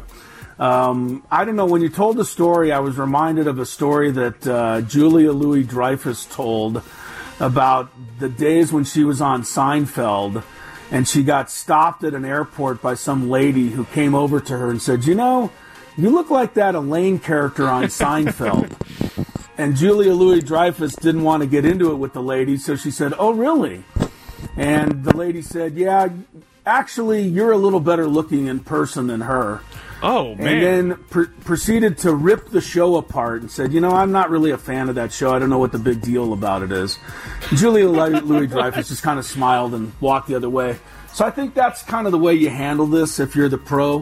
I don't know. When you told the story, I was reminded of a story that Julia Louis-Dreyfus told about the days when she was on Seinfeld, and she got stopped at an airport by some lady who came over to her and said, you look like that Elaine character on Seinfeld. And Julia Louis-Dreyfus didn't want to get into it with the lady, so she said, oh, really? And the lady said, yeah, actually, you're a little better looking in person than her. Oh, man. And then proceeded to rip the show apart and said, I'm not really a fan of that show. I don't know what the big deal about it is. Julia Louis-Dreyfus just kind of smiled and walked the other way. So I think that's kind of the way you handle this if you're the pro.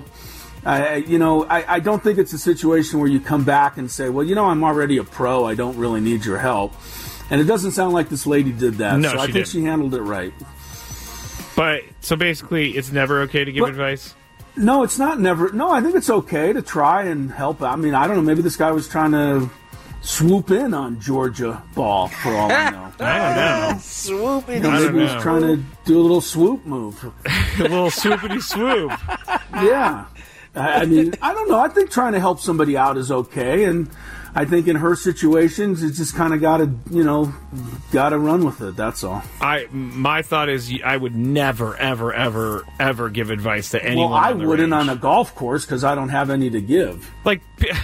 I don't think it's a situation where you come back and say, well, I'm already a pro. I don't really need your help. And it doesn't sound like this lady did that. No, so I think she handled it right. But, so basically, it's never okay to give advice? No, it's not never. No, I think it's okay to try and help. I mean, I don't know. Maybe this guy was trying to swoop in on Georgia ball for all I know. I don't know. Swoop in. Maybe he's trying to do a little swoop move. A little swoopity swoop. Yeah. I mean, I don't know. I think trying to help somebody out is okay, and I think in her situations, it's just kind of got to run with it. That's all. My thought is I would never, ever, ever, ever give advice to anyone. Well, I wouldn't on a golf course because I don't have any to give. Like,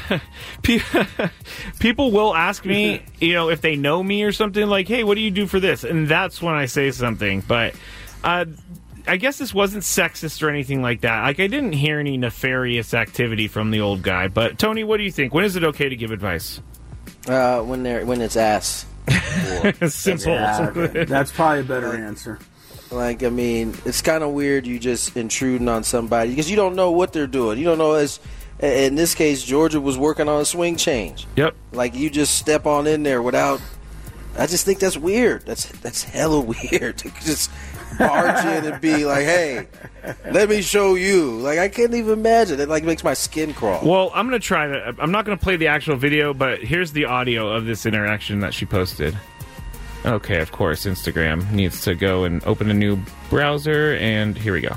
people will ask me, if they know me or something, like, hey, what do you do for this? And that's when I say something. But I guess this wasn't sexist or anything like that. Like, I didn't hear any nefarious activity from the old guy. But, Tony, what do you think? When is it okay to give advice? When it's ass. Simple. Yeah, that's probably a better answer. Like, I mean, it's kind of weird you just intruding on somebody because you don't know what they're doing. You don't know in this case, Georgia was working on a swing change. Yep. Like, you just step on in there without. I just think that's weird. That's hella weird to just barge in and be like, hey, let me show you. Like, I can't even imagine. It makes my skin crawl. Well, I'm going to try that. I'm not going to play the actual video, but here's the audio of this interaction that she posted. Okay, of course, Instagram needs to go and open a new browser, and here we go.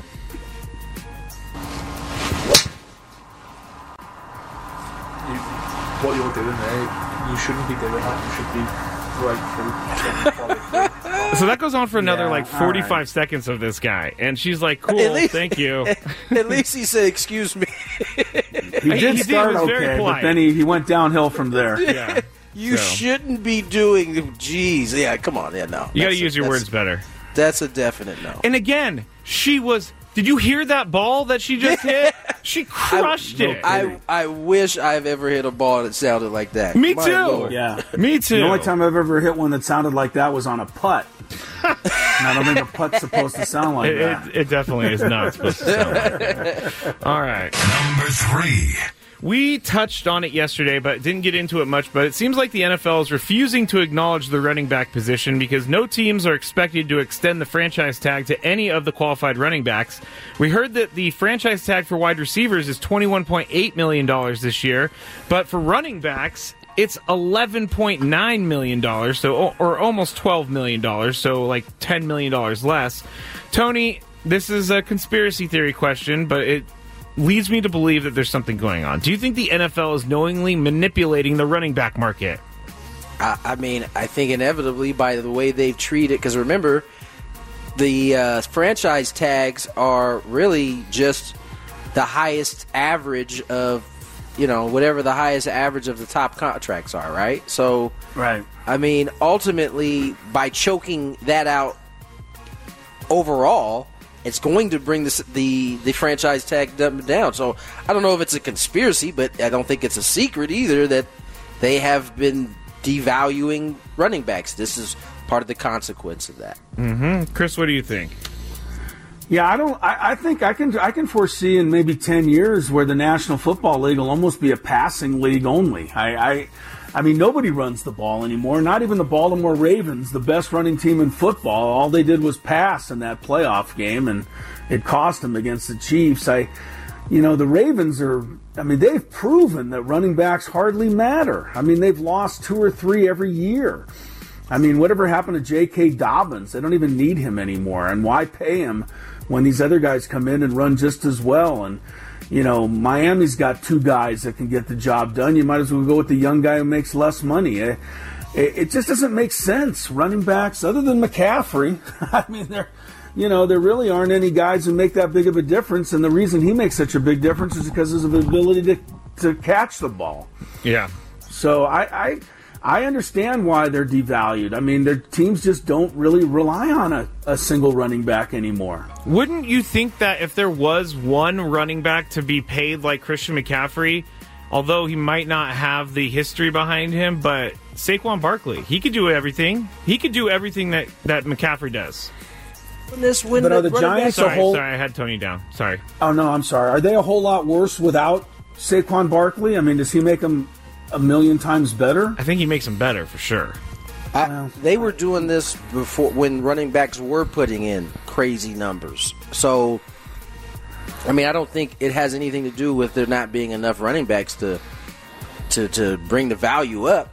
What you're doing there, you shouldn't be doing that. You should be right. So that goes on for another 45 seconds of this guy, and she's like, "Cool, thank you." At least he said, "Excuse me." He did start okay, but then he went downhill from there. Yeah, you shouldn't be doing. Geez, yeah, come on, yeah, no. You got to use your words better. That's a definite no. And again, she was. Did you hear that ball that she just hit? She crushed it. I wish I've ever hit a ball that sounded like that. Me too. Yeah. Me too. The only time I've ever hit one that sounded like that was on a putt. And I don't think a putt's supposed to sound like that. It definitely is not supposed to sound like that. All right. Number 3. We touched on it yesterday, but didn't get into it much. But it seems like the NFL is refusing to acknowledge the running back position because no teams are expected to extend the franchise tag to any of the qualified running backs. We heard that the franchise tag for wide receivers is $21.8 million this year, but for running backs, it's $11.9 million, or almost $12 million, so like $10 million less. Tony, this is a conspiracy theory question, but it leads me to believe that there's something going on. Do you think the NFL is knowingly manipulating the running back market? I mean, I think inevitably by the way they've treated, because remember, the franchise tags are really just the highest average of, whatever the highest average of the top contracts are, right? So, right. I mean, ultimately, by choking that out overall, it's going to bring the franchise tag down. So I don't know if it's a conspiracy, but I don't think it's a secret either that they have been devaluing running backs. This is part of the consequence of that. Mm-hmm. Chris, what do you think? Yeah, I think I can foresee in maybe 10 years where the National Football League will almost be a passing league only. I mean, nobody runs the ball anymore. Not even the Baltimore Ravens, the best running team in football. All they did was pass in that playoff game, and it cost them against the Chiefs. The Ravens they've proven that running backs hardly matter. I mean, they've lost 2 or 3 every year. I mean, whatever happened to J.K. Dobbins? They don't even need him anymore. And why pay him when these other guys come in and run just as well? And Miami's got 2 guys that can get the job done. You might as well go with the young guy who makes less money. It just doesn't make sense. Running backs, other than McCaffrey, I mean, there really aren't any guys who make that big of a difference. And the reason he makes such a big difference is because of his ability to catch the ball. Yeah. So I understand why they're devalued. I mean, their teams just don't really rely on a single running back anymore. Wouldn't you think that if there was one running back to be paid like Christian McCaffrey, although he might not have the history behind him, but Saquon Barkley, he could do everything. He could do everything that McCaffrey does. But are the Giants Sorry, I had Tony down. Sorry. Oh, no, I'm sorry. Are they a whole lot worse without Saquon Barkley? I mean, does he make them a million times better? I think he makes them better for sure. They were doing this before when running backs were putting in crazy numbers. So, I mean, I don't think it has anything to do with there not being enough running backs to bring the value up.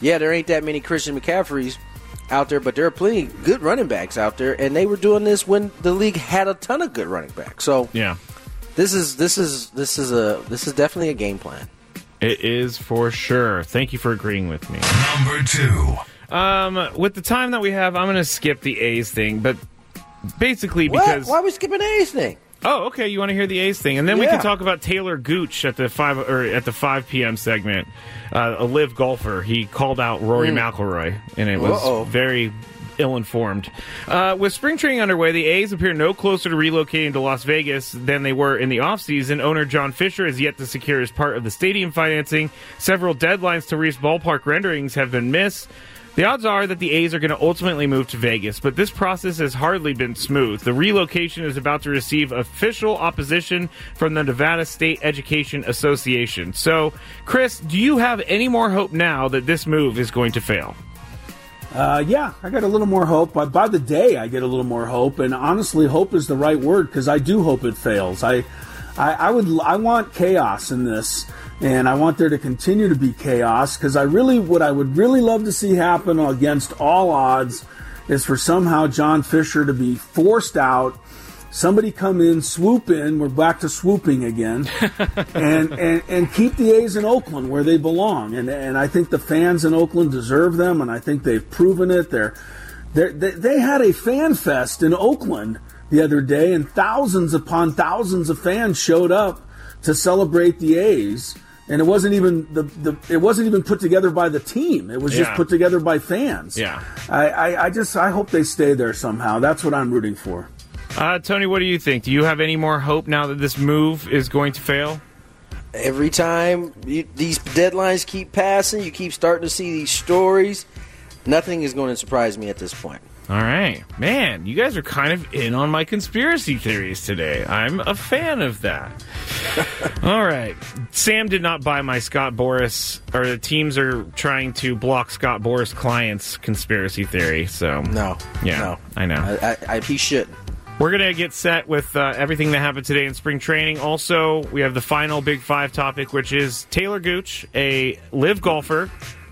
Yeah, there ain't that many Christian McCaffreys out there, but there are plenty of good running backs out there, and they were doing this when the league had a ton of good running backs. So yeah, this is definitely a game plan. It is for sure. Thank you for agreeing with me. Number 2. With the time that we have, I'm going to skip the A's thing, but basically because why are we skipping the A's thing? Oh, okay. You want to hear the A's thing, and then we can talk about Taylor Gooch at the 5 p.m. segment. A live golfer. He called out Rory McIlroy, and it was very ill-informed. With spring training underway, the A's appear no closer to relocating to Las Vegas than they were in the offseason. Owner John Fisher has yet to secure his part of the stadium financing. Several deadlines to reach ballpark renderings have been missed. The odds are that the A's are going to ultimately move to Vegas, but this process has hardly been smooth. The relocation is about to receive official opposition from the Nevada State Education Association. So, Chris, do you have any more hope now that this move is going to fail? Yeah, I got a little more hope. By the day, I get a little more hope, and honestly, hope is the right word because I do hope it fails. I want chaos in this, and I want there to continue to be chaos because what I would really love to see happen against all odds is for somehow John Fisher to be forced out. Somebody come in, swoop in. We're back to swooping again, and keep the A's in Oakland where they belong. And I think the fans in Oakland deserve them, and I think they've proven it. They had a fan fest in Oakland the other day, and thousands upon thousands of fans showed up to celebrate the A's. And it wasn't even put together by the team. It was just put together by fans. Yeah, I hope they stay there somehow. That's what I'm rooting for. Tony, what do you think? Do you have any more hope now that this move is going to fail? Every time these deadlines keep passing, you keep starting to see these stories, nothing is going to surprise me at this point. All right. Man, you guys are kind of in on my conspiracy theories today. I'm a fan of that. All right. Sam did not buy my Scott Boras, or the teams are trying to block Scott Boras clients' conspiracy theory. So No. Yeah, no. I know. He should. We're going to get set with everything that happened today in spring training. Also, we have the final Big Five topic, which is Taylor Gooch, a live golfer.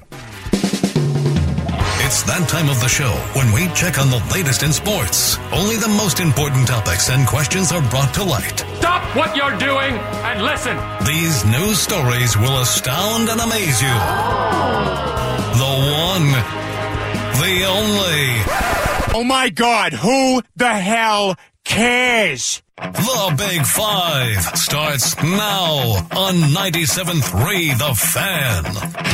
It's that time of the show when we check on the latest in sports. Only the most important topics and questions are brought to light. Stop what you're doing and listen. These news stories will astound and amaze you. The one, the only... Oh my God, who the hell cares? The Big Five starts now on 97.3 The Fan.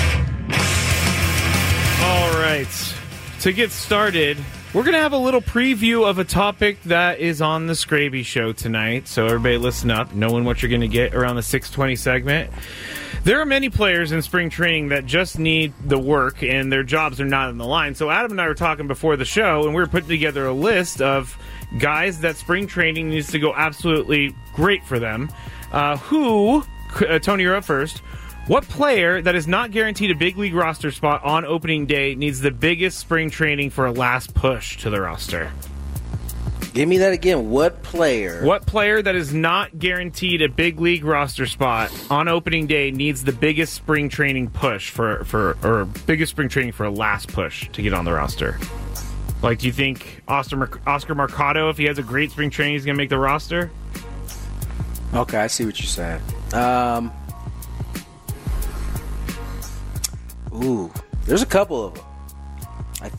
All right. To get started, we're going to have a little preview of a topic that is on the Scraby Show tonight. So everybody listen up, knowing what you're going to get around the 6:20 segment. There are many players in spring training that just need the work and their jobs are not on the line. So Adam and I were talking before the show, and we were putting together a list of guys that spring training needs to go absolutely great for them. Tony, you're up first. What player that is not guaranteed a big league roster spot on opening day needs the biggest spring training for a last push to the roster? Give me that again. What player that is not guaranteed a big league roster spot on opening day needs the biggest spring training push or biggest spring training for a last push to get on the roster? Like, do you think Oscar Mercado, if he has a great spring training, he's going to make the roster? Okay, I see what you're saying. There's a couple of them. I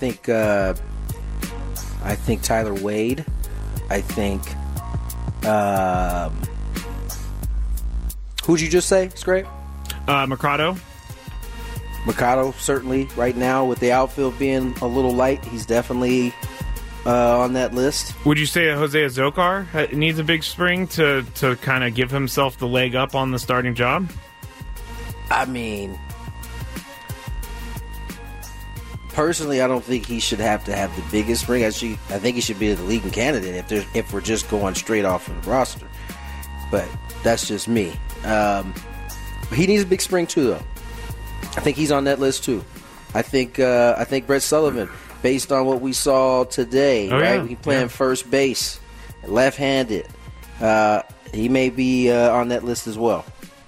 think Tyler Wade. I think who'd you just say, Scrape? Mercado. Mercado, certainly, right now, with the outfield being a little light, he's definitely on that list. Would you say Jose Azocar needs a big spring to kind of give himself the leg up on the starting job? I mean, personally, I don't think he should have to have the biggest spring. I think he should be the leading candidate if we're just going straight off of the roster. But that's just me. He needs a big spring too, though. I think he's on that list too. I think Brett Sullivan, based on what we saw today, right? He playing first base, left-handed. He may be on that list as well.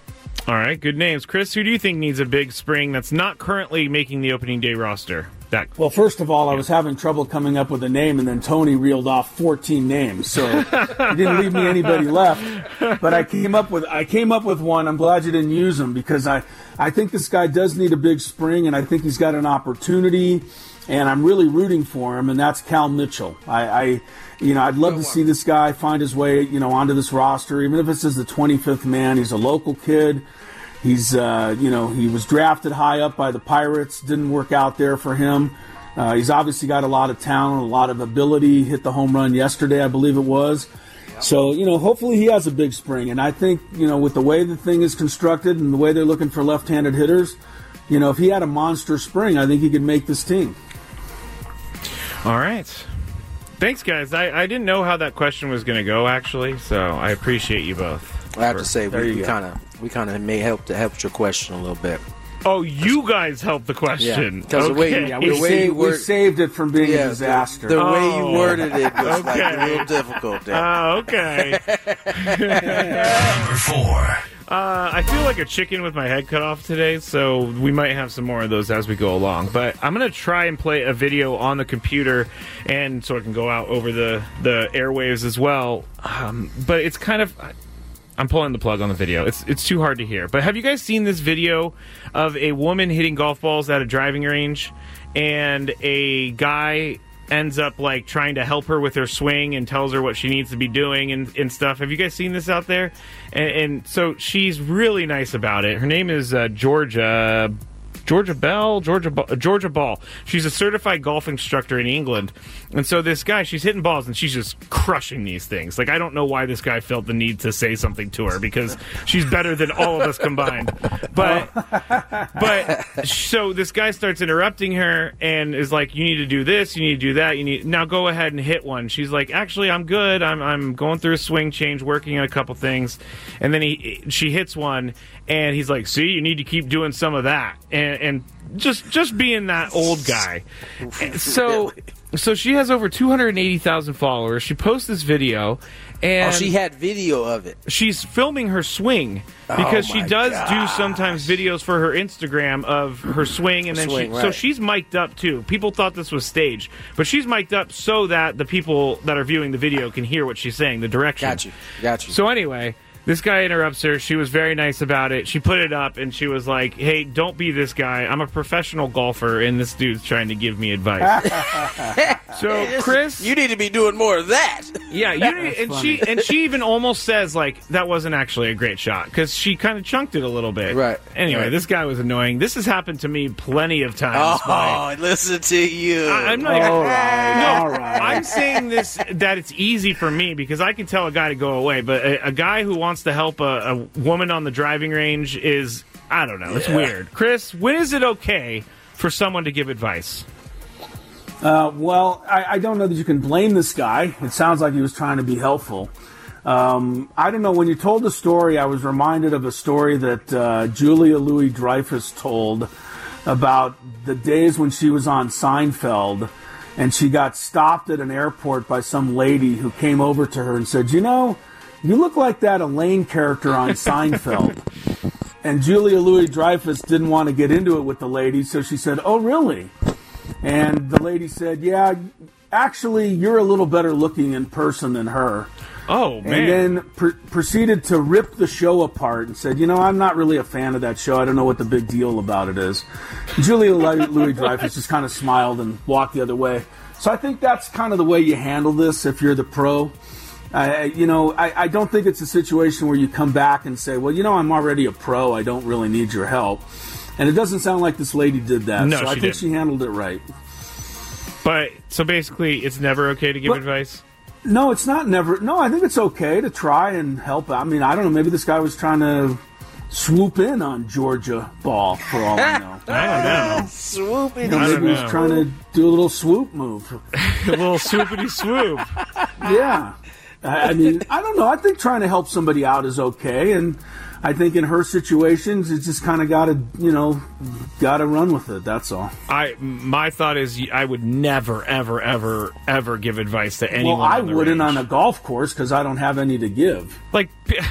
All right, good names. Chris, who do you think needs a big spring that's not currently making the opening day roster? Well, first of all, I was having trouble coming up with a name, and then Tony reeled off 14 names, so he didn't leave me anybody left. But I came up with one. I'm glad you didn't use him, because I think this guy does need a big spring, and I think he's got an opportunity, and I'm really rooting for him, and that's Cal Mitchell. I'd love to see this guy find his way, onto this roster, even if it's as the 25th man. He's a local kid. He's, he was drafted high up by the Pirates. Didn't work out there for him. He's obviously got a lot of talent, a lot of ability. Hit the home run yesterday, I believe it was. So, hopefully he has a big spring. And I think, with the way the thing is constructed and the way they're looking for left-handed hitters, if he had a monster spring, I think he could make this team. All right. Thanks, guys. I didn't know how that question was going to go, actually, so I appreciate you both. I have to say, we kind of may help your question a little bit. Oh, you guys helped the question. Because we saved it from being a disaster. The way you worded it was a little difficult there. Oh, okay. Number 4. I feel like a chicken with my head cut off today, so we might have some more of those as we go along. But I'm going to try and play a video on the computer, and so it can go out over the airwaves as well. But it's kind of... I'm pulling the plug on the video. It's too hard to hear. But have you guys seen this video of a woman hitting golf balls at a driving range, and a guy ends up trying to help her with her swing and tells her what she needs to be doing and stuff? Have you guys seen this out there? And so she's really nice about it. Her name is Georgia Ball. She's a certified golf instructor in England. And so this guy, she's hitting balls and she's just crushing these things. I don't know why this guy felt the need to say something to her, because she's better than all of us combined. But so this guy starts interrupting her and is like, you need to do this, you need to do that, now go ahead and hit one. She's like, actually, I'm good. I'm going through a swing change, working on a couple things. And then she hits one, and he's like, see, you need to keep doing some of that. And just being that old guy. So she has over 280,000 followers. She posts this video, and she had video of it. She's filming her swing, because she does do sometimes videos for her Instagram of her swing, and then so she's mic'd up too. People thought this was staged, but she's mic'd up so that the people that are viewing the video can hear what she's saying, the direction. Got you. So anyway, this guy interrupts her. She was very nice about it. She put it up, and she was like, hey, don't be this guy. I'm a professional golfer, and this dude's trying to give me advice. So, Chris, you need to be doing more of that. Yeah, she even almost says, that wasn't actually a great shot, because she kind of chunked it a little bit. Right. Anyway, This guy was annoying. This has happened to me plenty of times. Listen to you. I'm not. All right. I'm saying this, that it's easy for me, because I can tell a guy to go away, but a guy who wants to help a woman on the driving range is, I don't know, it's weird. Chris, when is it okay for someone to give advice? Well, I don't know that you can blame this guy. It sounds like he was trying to be helpful. I don't know. When you told the story, I was reminded of a story that Julia Louis-Dreyfus told about the days when she was on Seinfeld, and she got stopped at an airport by some lady who came over to her and said, you look like that Elaine character on Seinfeld. And Julia Louis-Dreyfus didn't want to get into it with the lady, so she said, oh, really? And the lady said, yeah, actually, you're a little better looking in person than her. Oh, man. And then proceeded to rip the show apart and said, I'm not really a fan of that show. I don't know what the big deal about it is. Julia Louis-Dreyfus just kind of smiled and walked the other way. So I think that's kind of the way you handle this if you're the pro. I don't think it's a situation where you come back and say, well, I'm already a pro. I don't really need your help. And it doesn't sound like this lady did that. No, so I think she handled it right. But, so basically, it's never okay to give advice? No, it's not never. No, I think it's okay to try and help. I mean, I don't know. Maybe this guy was trying to swoop in on Georgia Ball, for all I know. I don't know. Swooping. Maybe he was trying to do a little swoop move. A little swoopity swoop. Yeah. I mean, I don't know. I think trying to help somebody out is okay. And I think in her situations, it's just kind of got to run with it. That's all. My thought is I would never, ever, ever, ever give advice to anyone. Well, I wouldn't on a golf course because I don't have any to give. Like,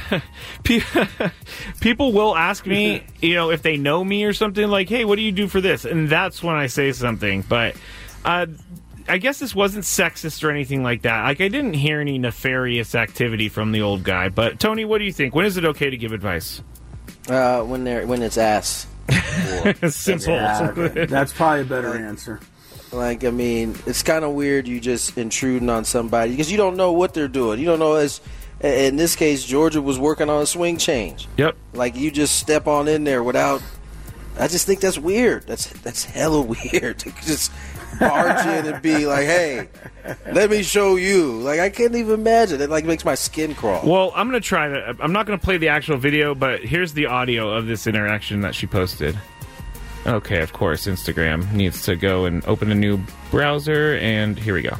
people will ask me, if they know me or something, like, hey, what do you do for this? And that's when I say something. But I guess this wasn't sexist or anything like that. Like, I didn't hear any nefarious activity from the old guy. But, Tony, what do you think? When is it okay to give advice? When it's ass. Simple. Yeah, that's probably a better answer. Like, I mean, it's kind of weird you just intruding on somebody because you don't know what they're doing. You don't know. In this case, Georgia was working on a swing change. Yep. Like, you just step on in there without. I just think that's weird. That's hella weird to just barge in and be like, hey, let me show you. Like, I can't even imagine. It makes my skin crawl. Well, I'm going to try to. I'm not going to play the actual video, but here's the audio of this interaction that she posted. Okay, of course, Instagram needs to go and open a new browser, and here we go.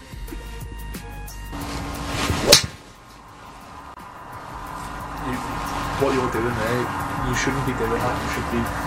What you're doing there, you shouldn't be doing that. You should be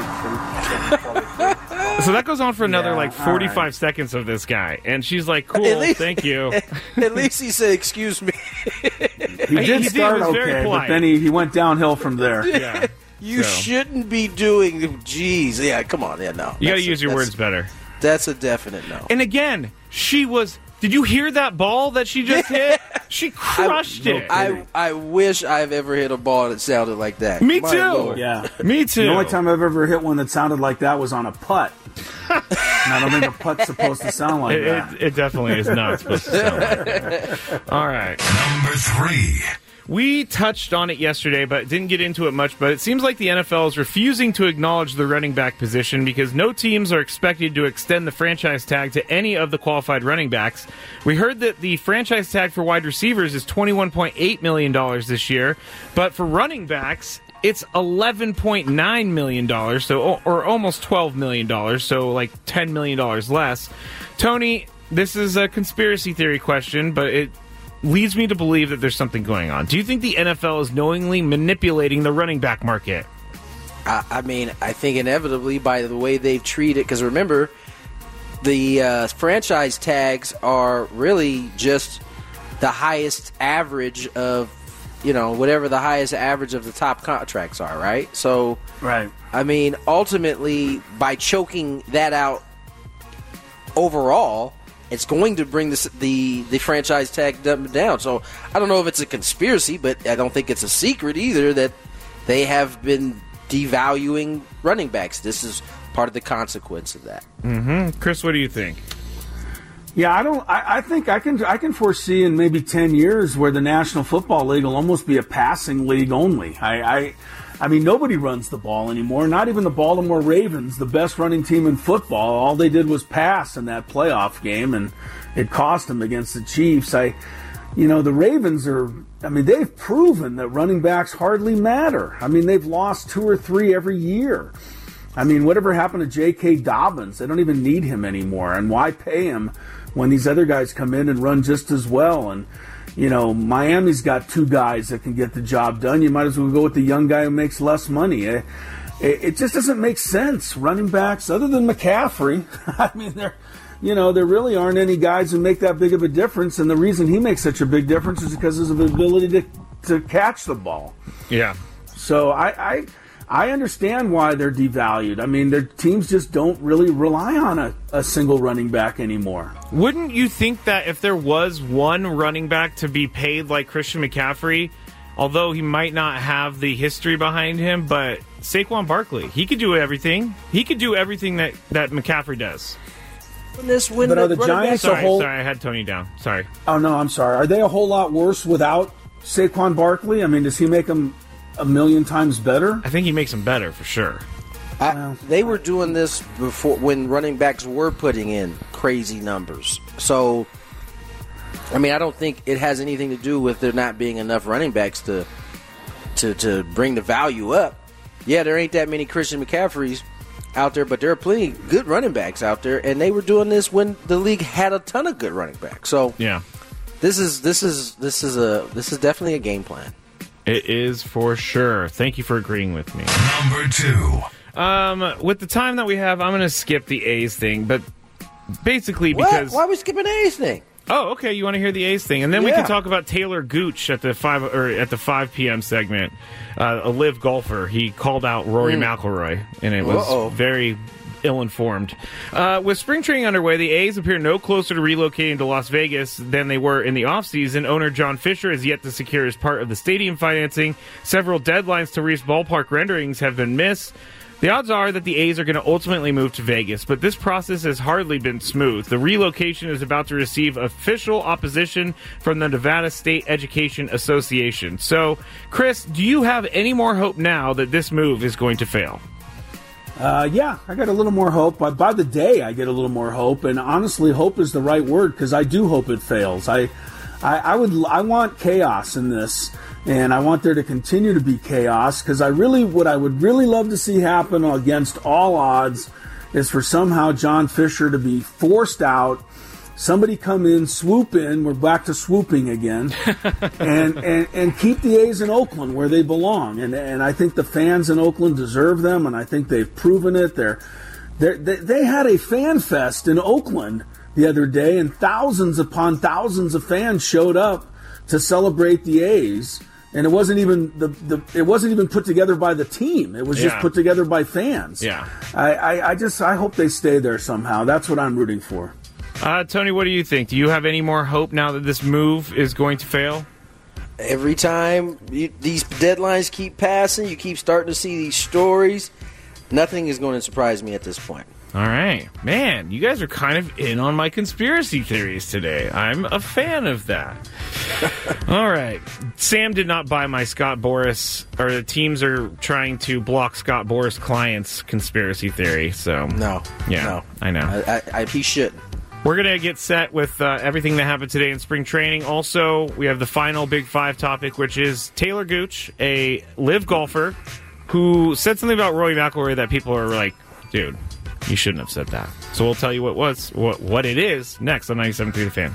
right through. So that goes on for another 45 seconds of this guy, and she's like, "Cool, thank you." At least he said, "Excuse me." He did start okay, but then he went downhill from there. Yeah. You shouldn't be doing. Jeez, yeah, come on, yeah, no. You got to use your words better. That's a definite no. And again, she was. Did you hear that ball that she just hit? She crushed it. I wish I've ever hit a ball that sounded like that. Me too. Lord. Yeah, me too. The only time I've ever hit one that sounded like that was on a putt. And I don't think a putt's supposed to sound like that. It definitely is not supposed to sound like that. All right. Number 3. We touched on it yesterday, but didn't get into it much. But it seems like the NFL is refusing to acknowledge the running back position because no teams are expected to extend the franchise tag to any of the qualified running backs. We heard that the franchise tag for wide receivers is $21.8 million this year, but for running backs, it's $11.9 million, or almost $12 million, so like $10 million less. Tony, this is a conspiracy theory question, but it leads me to believe that there's something going on. Do you think the NFL is knowingly manipulating the running back market? I mean, I think inevitably by the way they've treated, because remember, the franchise tags are really just the highest average of, whatever the highest average of the top contracts are, right? So, right. I mean, ultimately, by choking that out overall, it's going to bring the franchise tag down. So I don't know if it's a conspiracy, but I don't think it's a secret either that they have been devaluing running backs. This is part of the consequence of that. Mm-hmm. Chris, what do you think? Yeah, I think I can foresee in maybe 10 years where the National Football League will almost be a passing league only. I mean, nobody runs the ball anymore. Not even the Baltimore Ravens, the best running team in football. All they did was pass in that playoff game, and it cost them against the Chiefs. The Ravens they've proven that running backs hardly matter. I mean, they've lost 2 or 3 every year. I mean, whatever happened to J.K. Dobbins? They don't even need him anymore. And why pay him when these other guys come in and run just as well? And Miami's got 2 guys that can get the job done. You might as well go with the young guy who makes less money. It just doesn't make sense. Running backs, other than McCaffrey, I mean, there really aren't any guys who make that big of a difference. And the reason he makes such a big difference is because of his ability to catch the ball. Yeah. So I understand why they're devalued. I mean, their teams just don't really rely on a single running back anymore. Wouldn't you think that if there was one running back to be paid like Christian McCaffrey, although he might not have the history behind him, but Saquon Barkley, he could do everything. He could do everything that But McCaffrey does. are the Giants Sorry, I had Tony down. Sorry. Oh, no, I'm sorry. Are they a whole lot worse without Saquon Barkley? I mean, does he make them a million times better? I think he makes them better for sure. They were doing this before when running backs were putting in crazy numbers. So, I mean, I don't think it has anything to do with there not being enough running backs to bring the value up. Yeah, there ain't that many Christian McCaffreys out there, but there are plenty of good running backs out there, and they were doing this when the league had a ton of good running backs. So, yeah, this is definitely a game plan. It is for sure. Thank you for agreeing with me. Number 2. With the time that we have, I'm going to skip the A's thing, but basically because... Why are we skipping the A's thing? Oh, okay. You want to hear the A's thing, and then we can talk about Taylor Gooch at the 5 p.m. segment. A live golfer. He called out Rory McIlroy, and it was very ill-informed. With spring training underway, the A's appear no closer to relocating to Las Vegas than they were in the offseason. Owner John Fisher has yet to secure his part of the stadium financing. Several deadlines to Reef's ballpark renderings have been missed. The odds are that the A's are going to ultimately move to Vegas, but this process has hardly been smooth. The relocation is about to receive official opposition from the Nevada State Education Association. So, Chris, do you have any more hope now that this move is going to fail? Yeah, I got a little more hope. By the day, I get a little more hope, and honestly, hope is the right word because I do hope it fails. I want chaos in this, and I want there to continue to be chaos because what I would really love to see happen against all odds is for somehow John Fisher to be forced out. Somebody come in, swoop in. We're back to swooping again, and keep the A's in Oakland where they belong. And I think the fans in Oakland deserve them, and I think they've proven it. They had a fan fest in Oakland the other day, and thousands upon thousands of fans showed up to celebrate the A's. And it wasn't even it wasn't even put together by the team. It was just put together by fans. Yeah, I hope they stay there somehow. That's what I'm rooting for. Tony, what do you think? Do you have any more hope now that this move is going to fail? Every time these deadlines keep passing, you keep starting to see these stories, nothing is going to surprise me at this point. All right. Man, you guys are kind of in on my conspiracy theories today. I'm a fan of that. All right. Sam did not buy my Scott Boras, or the teams are trying to block Scott Boras clients' conspiracy theory. So No. I know. He shouldn't. We're going to get set with everything that happened today in spring training. Also, we have the final Big Five topic, which is Taylor Gooch, a live golfer, who said something about Rory McIlroy that people are like, dude, you shouldn't have said that. So we'll tell you what it is next on 97.3 The Fan.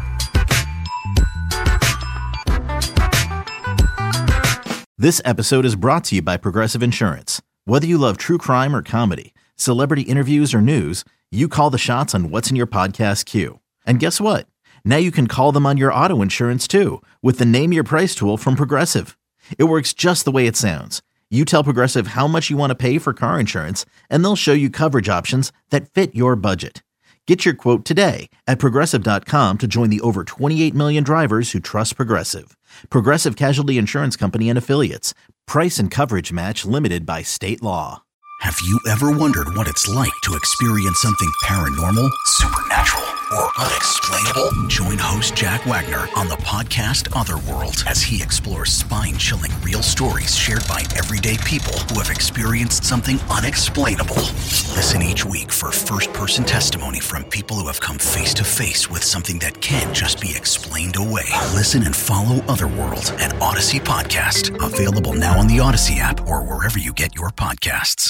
This episode is brought to you by Progressive Insurance. Whether you love true crime or comedy, celebrity interviews or news, you call the shots on what's in your podcast queue. And guess what? Now you can call them on your auto insurance too with the Name Your Price tool from Progressive. It works just the way it sounds. You tell Progressive how much you want to pay for car insurance, and they'll show you coverage options that fit your budget. Get your quote today at Progressive.com to join the over 28 million drivers who trust Progressive. Progressive Casualty Insurance Company and Affiliates. Price and coverage match limited by state law. Have you ever wondered what it's like to experience something paranormal, supernatural, or unexplainable? Join host Jack Wagner on the podcast Otherworld as he explores spine-chilling real stories shared by everyday people who have experienced something unexplainable. Listen each week for first-person testimony from people who have come face-to-face with something that can't just be explained away. Listen and follow Otherworld, an Odyssey podcast. Available now on the Odyssey app or wherever you get your podcasts.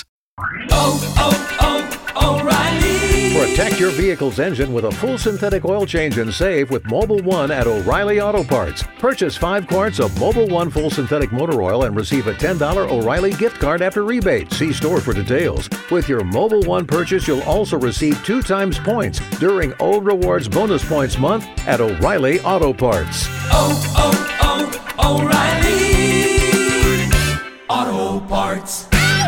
O'Reilly. Protect your vehicle's engine with a full synthetic oil change and save with Mobil 1 at O'Reilly Auto Parts. Purchase 5 quarts of Mobil 1 full synthetic motor oil and receive a $10 O'Reilly gift card after rebate. See store for details. With your Mobil 1 purchase, you'll also receive 2 times points during O Rewards Bonus Points Month at O'Reilly Auto Parts. O'Reilly Auto Parts.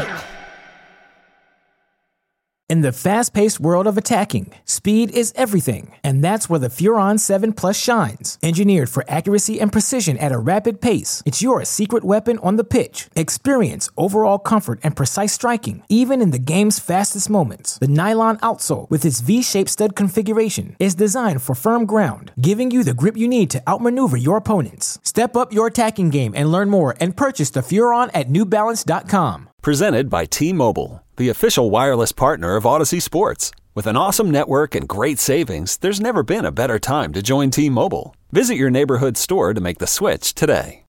In the fast-paced world of attacking, speed is everything, and that's where the Furon 7 Plus shines. Engineered for accuracy and precision at a rapid pace, it's your secret weapon on the pitch. Experience overall comfort and precise striking, even in the game's fastest moments. The nylon outsole, with its V-shaped stud configuration, is designed for firm ground, giving you the grip you need to outmaneuver your opponents. Step up your attacking game and learn more and purchase the Furon at NewBalance.com. Presented by T-Mobile, the official wireless partner of Odyssey Sports. With an awesome network and great savings, there's never been a better time to join T-Mobile. Visit your neighborhood store to make the switch today.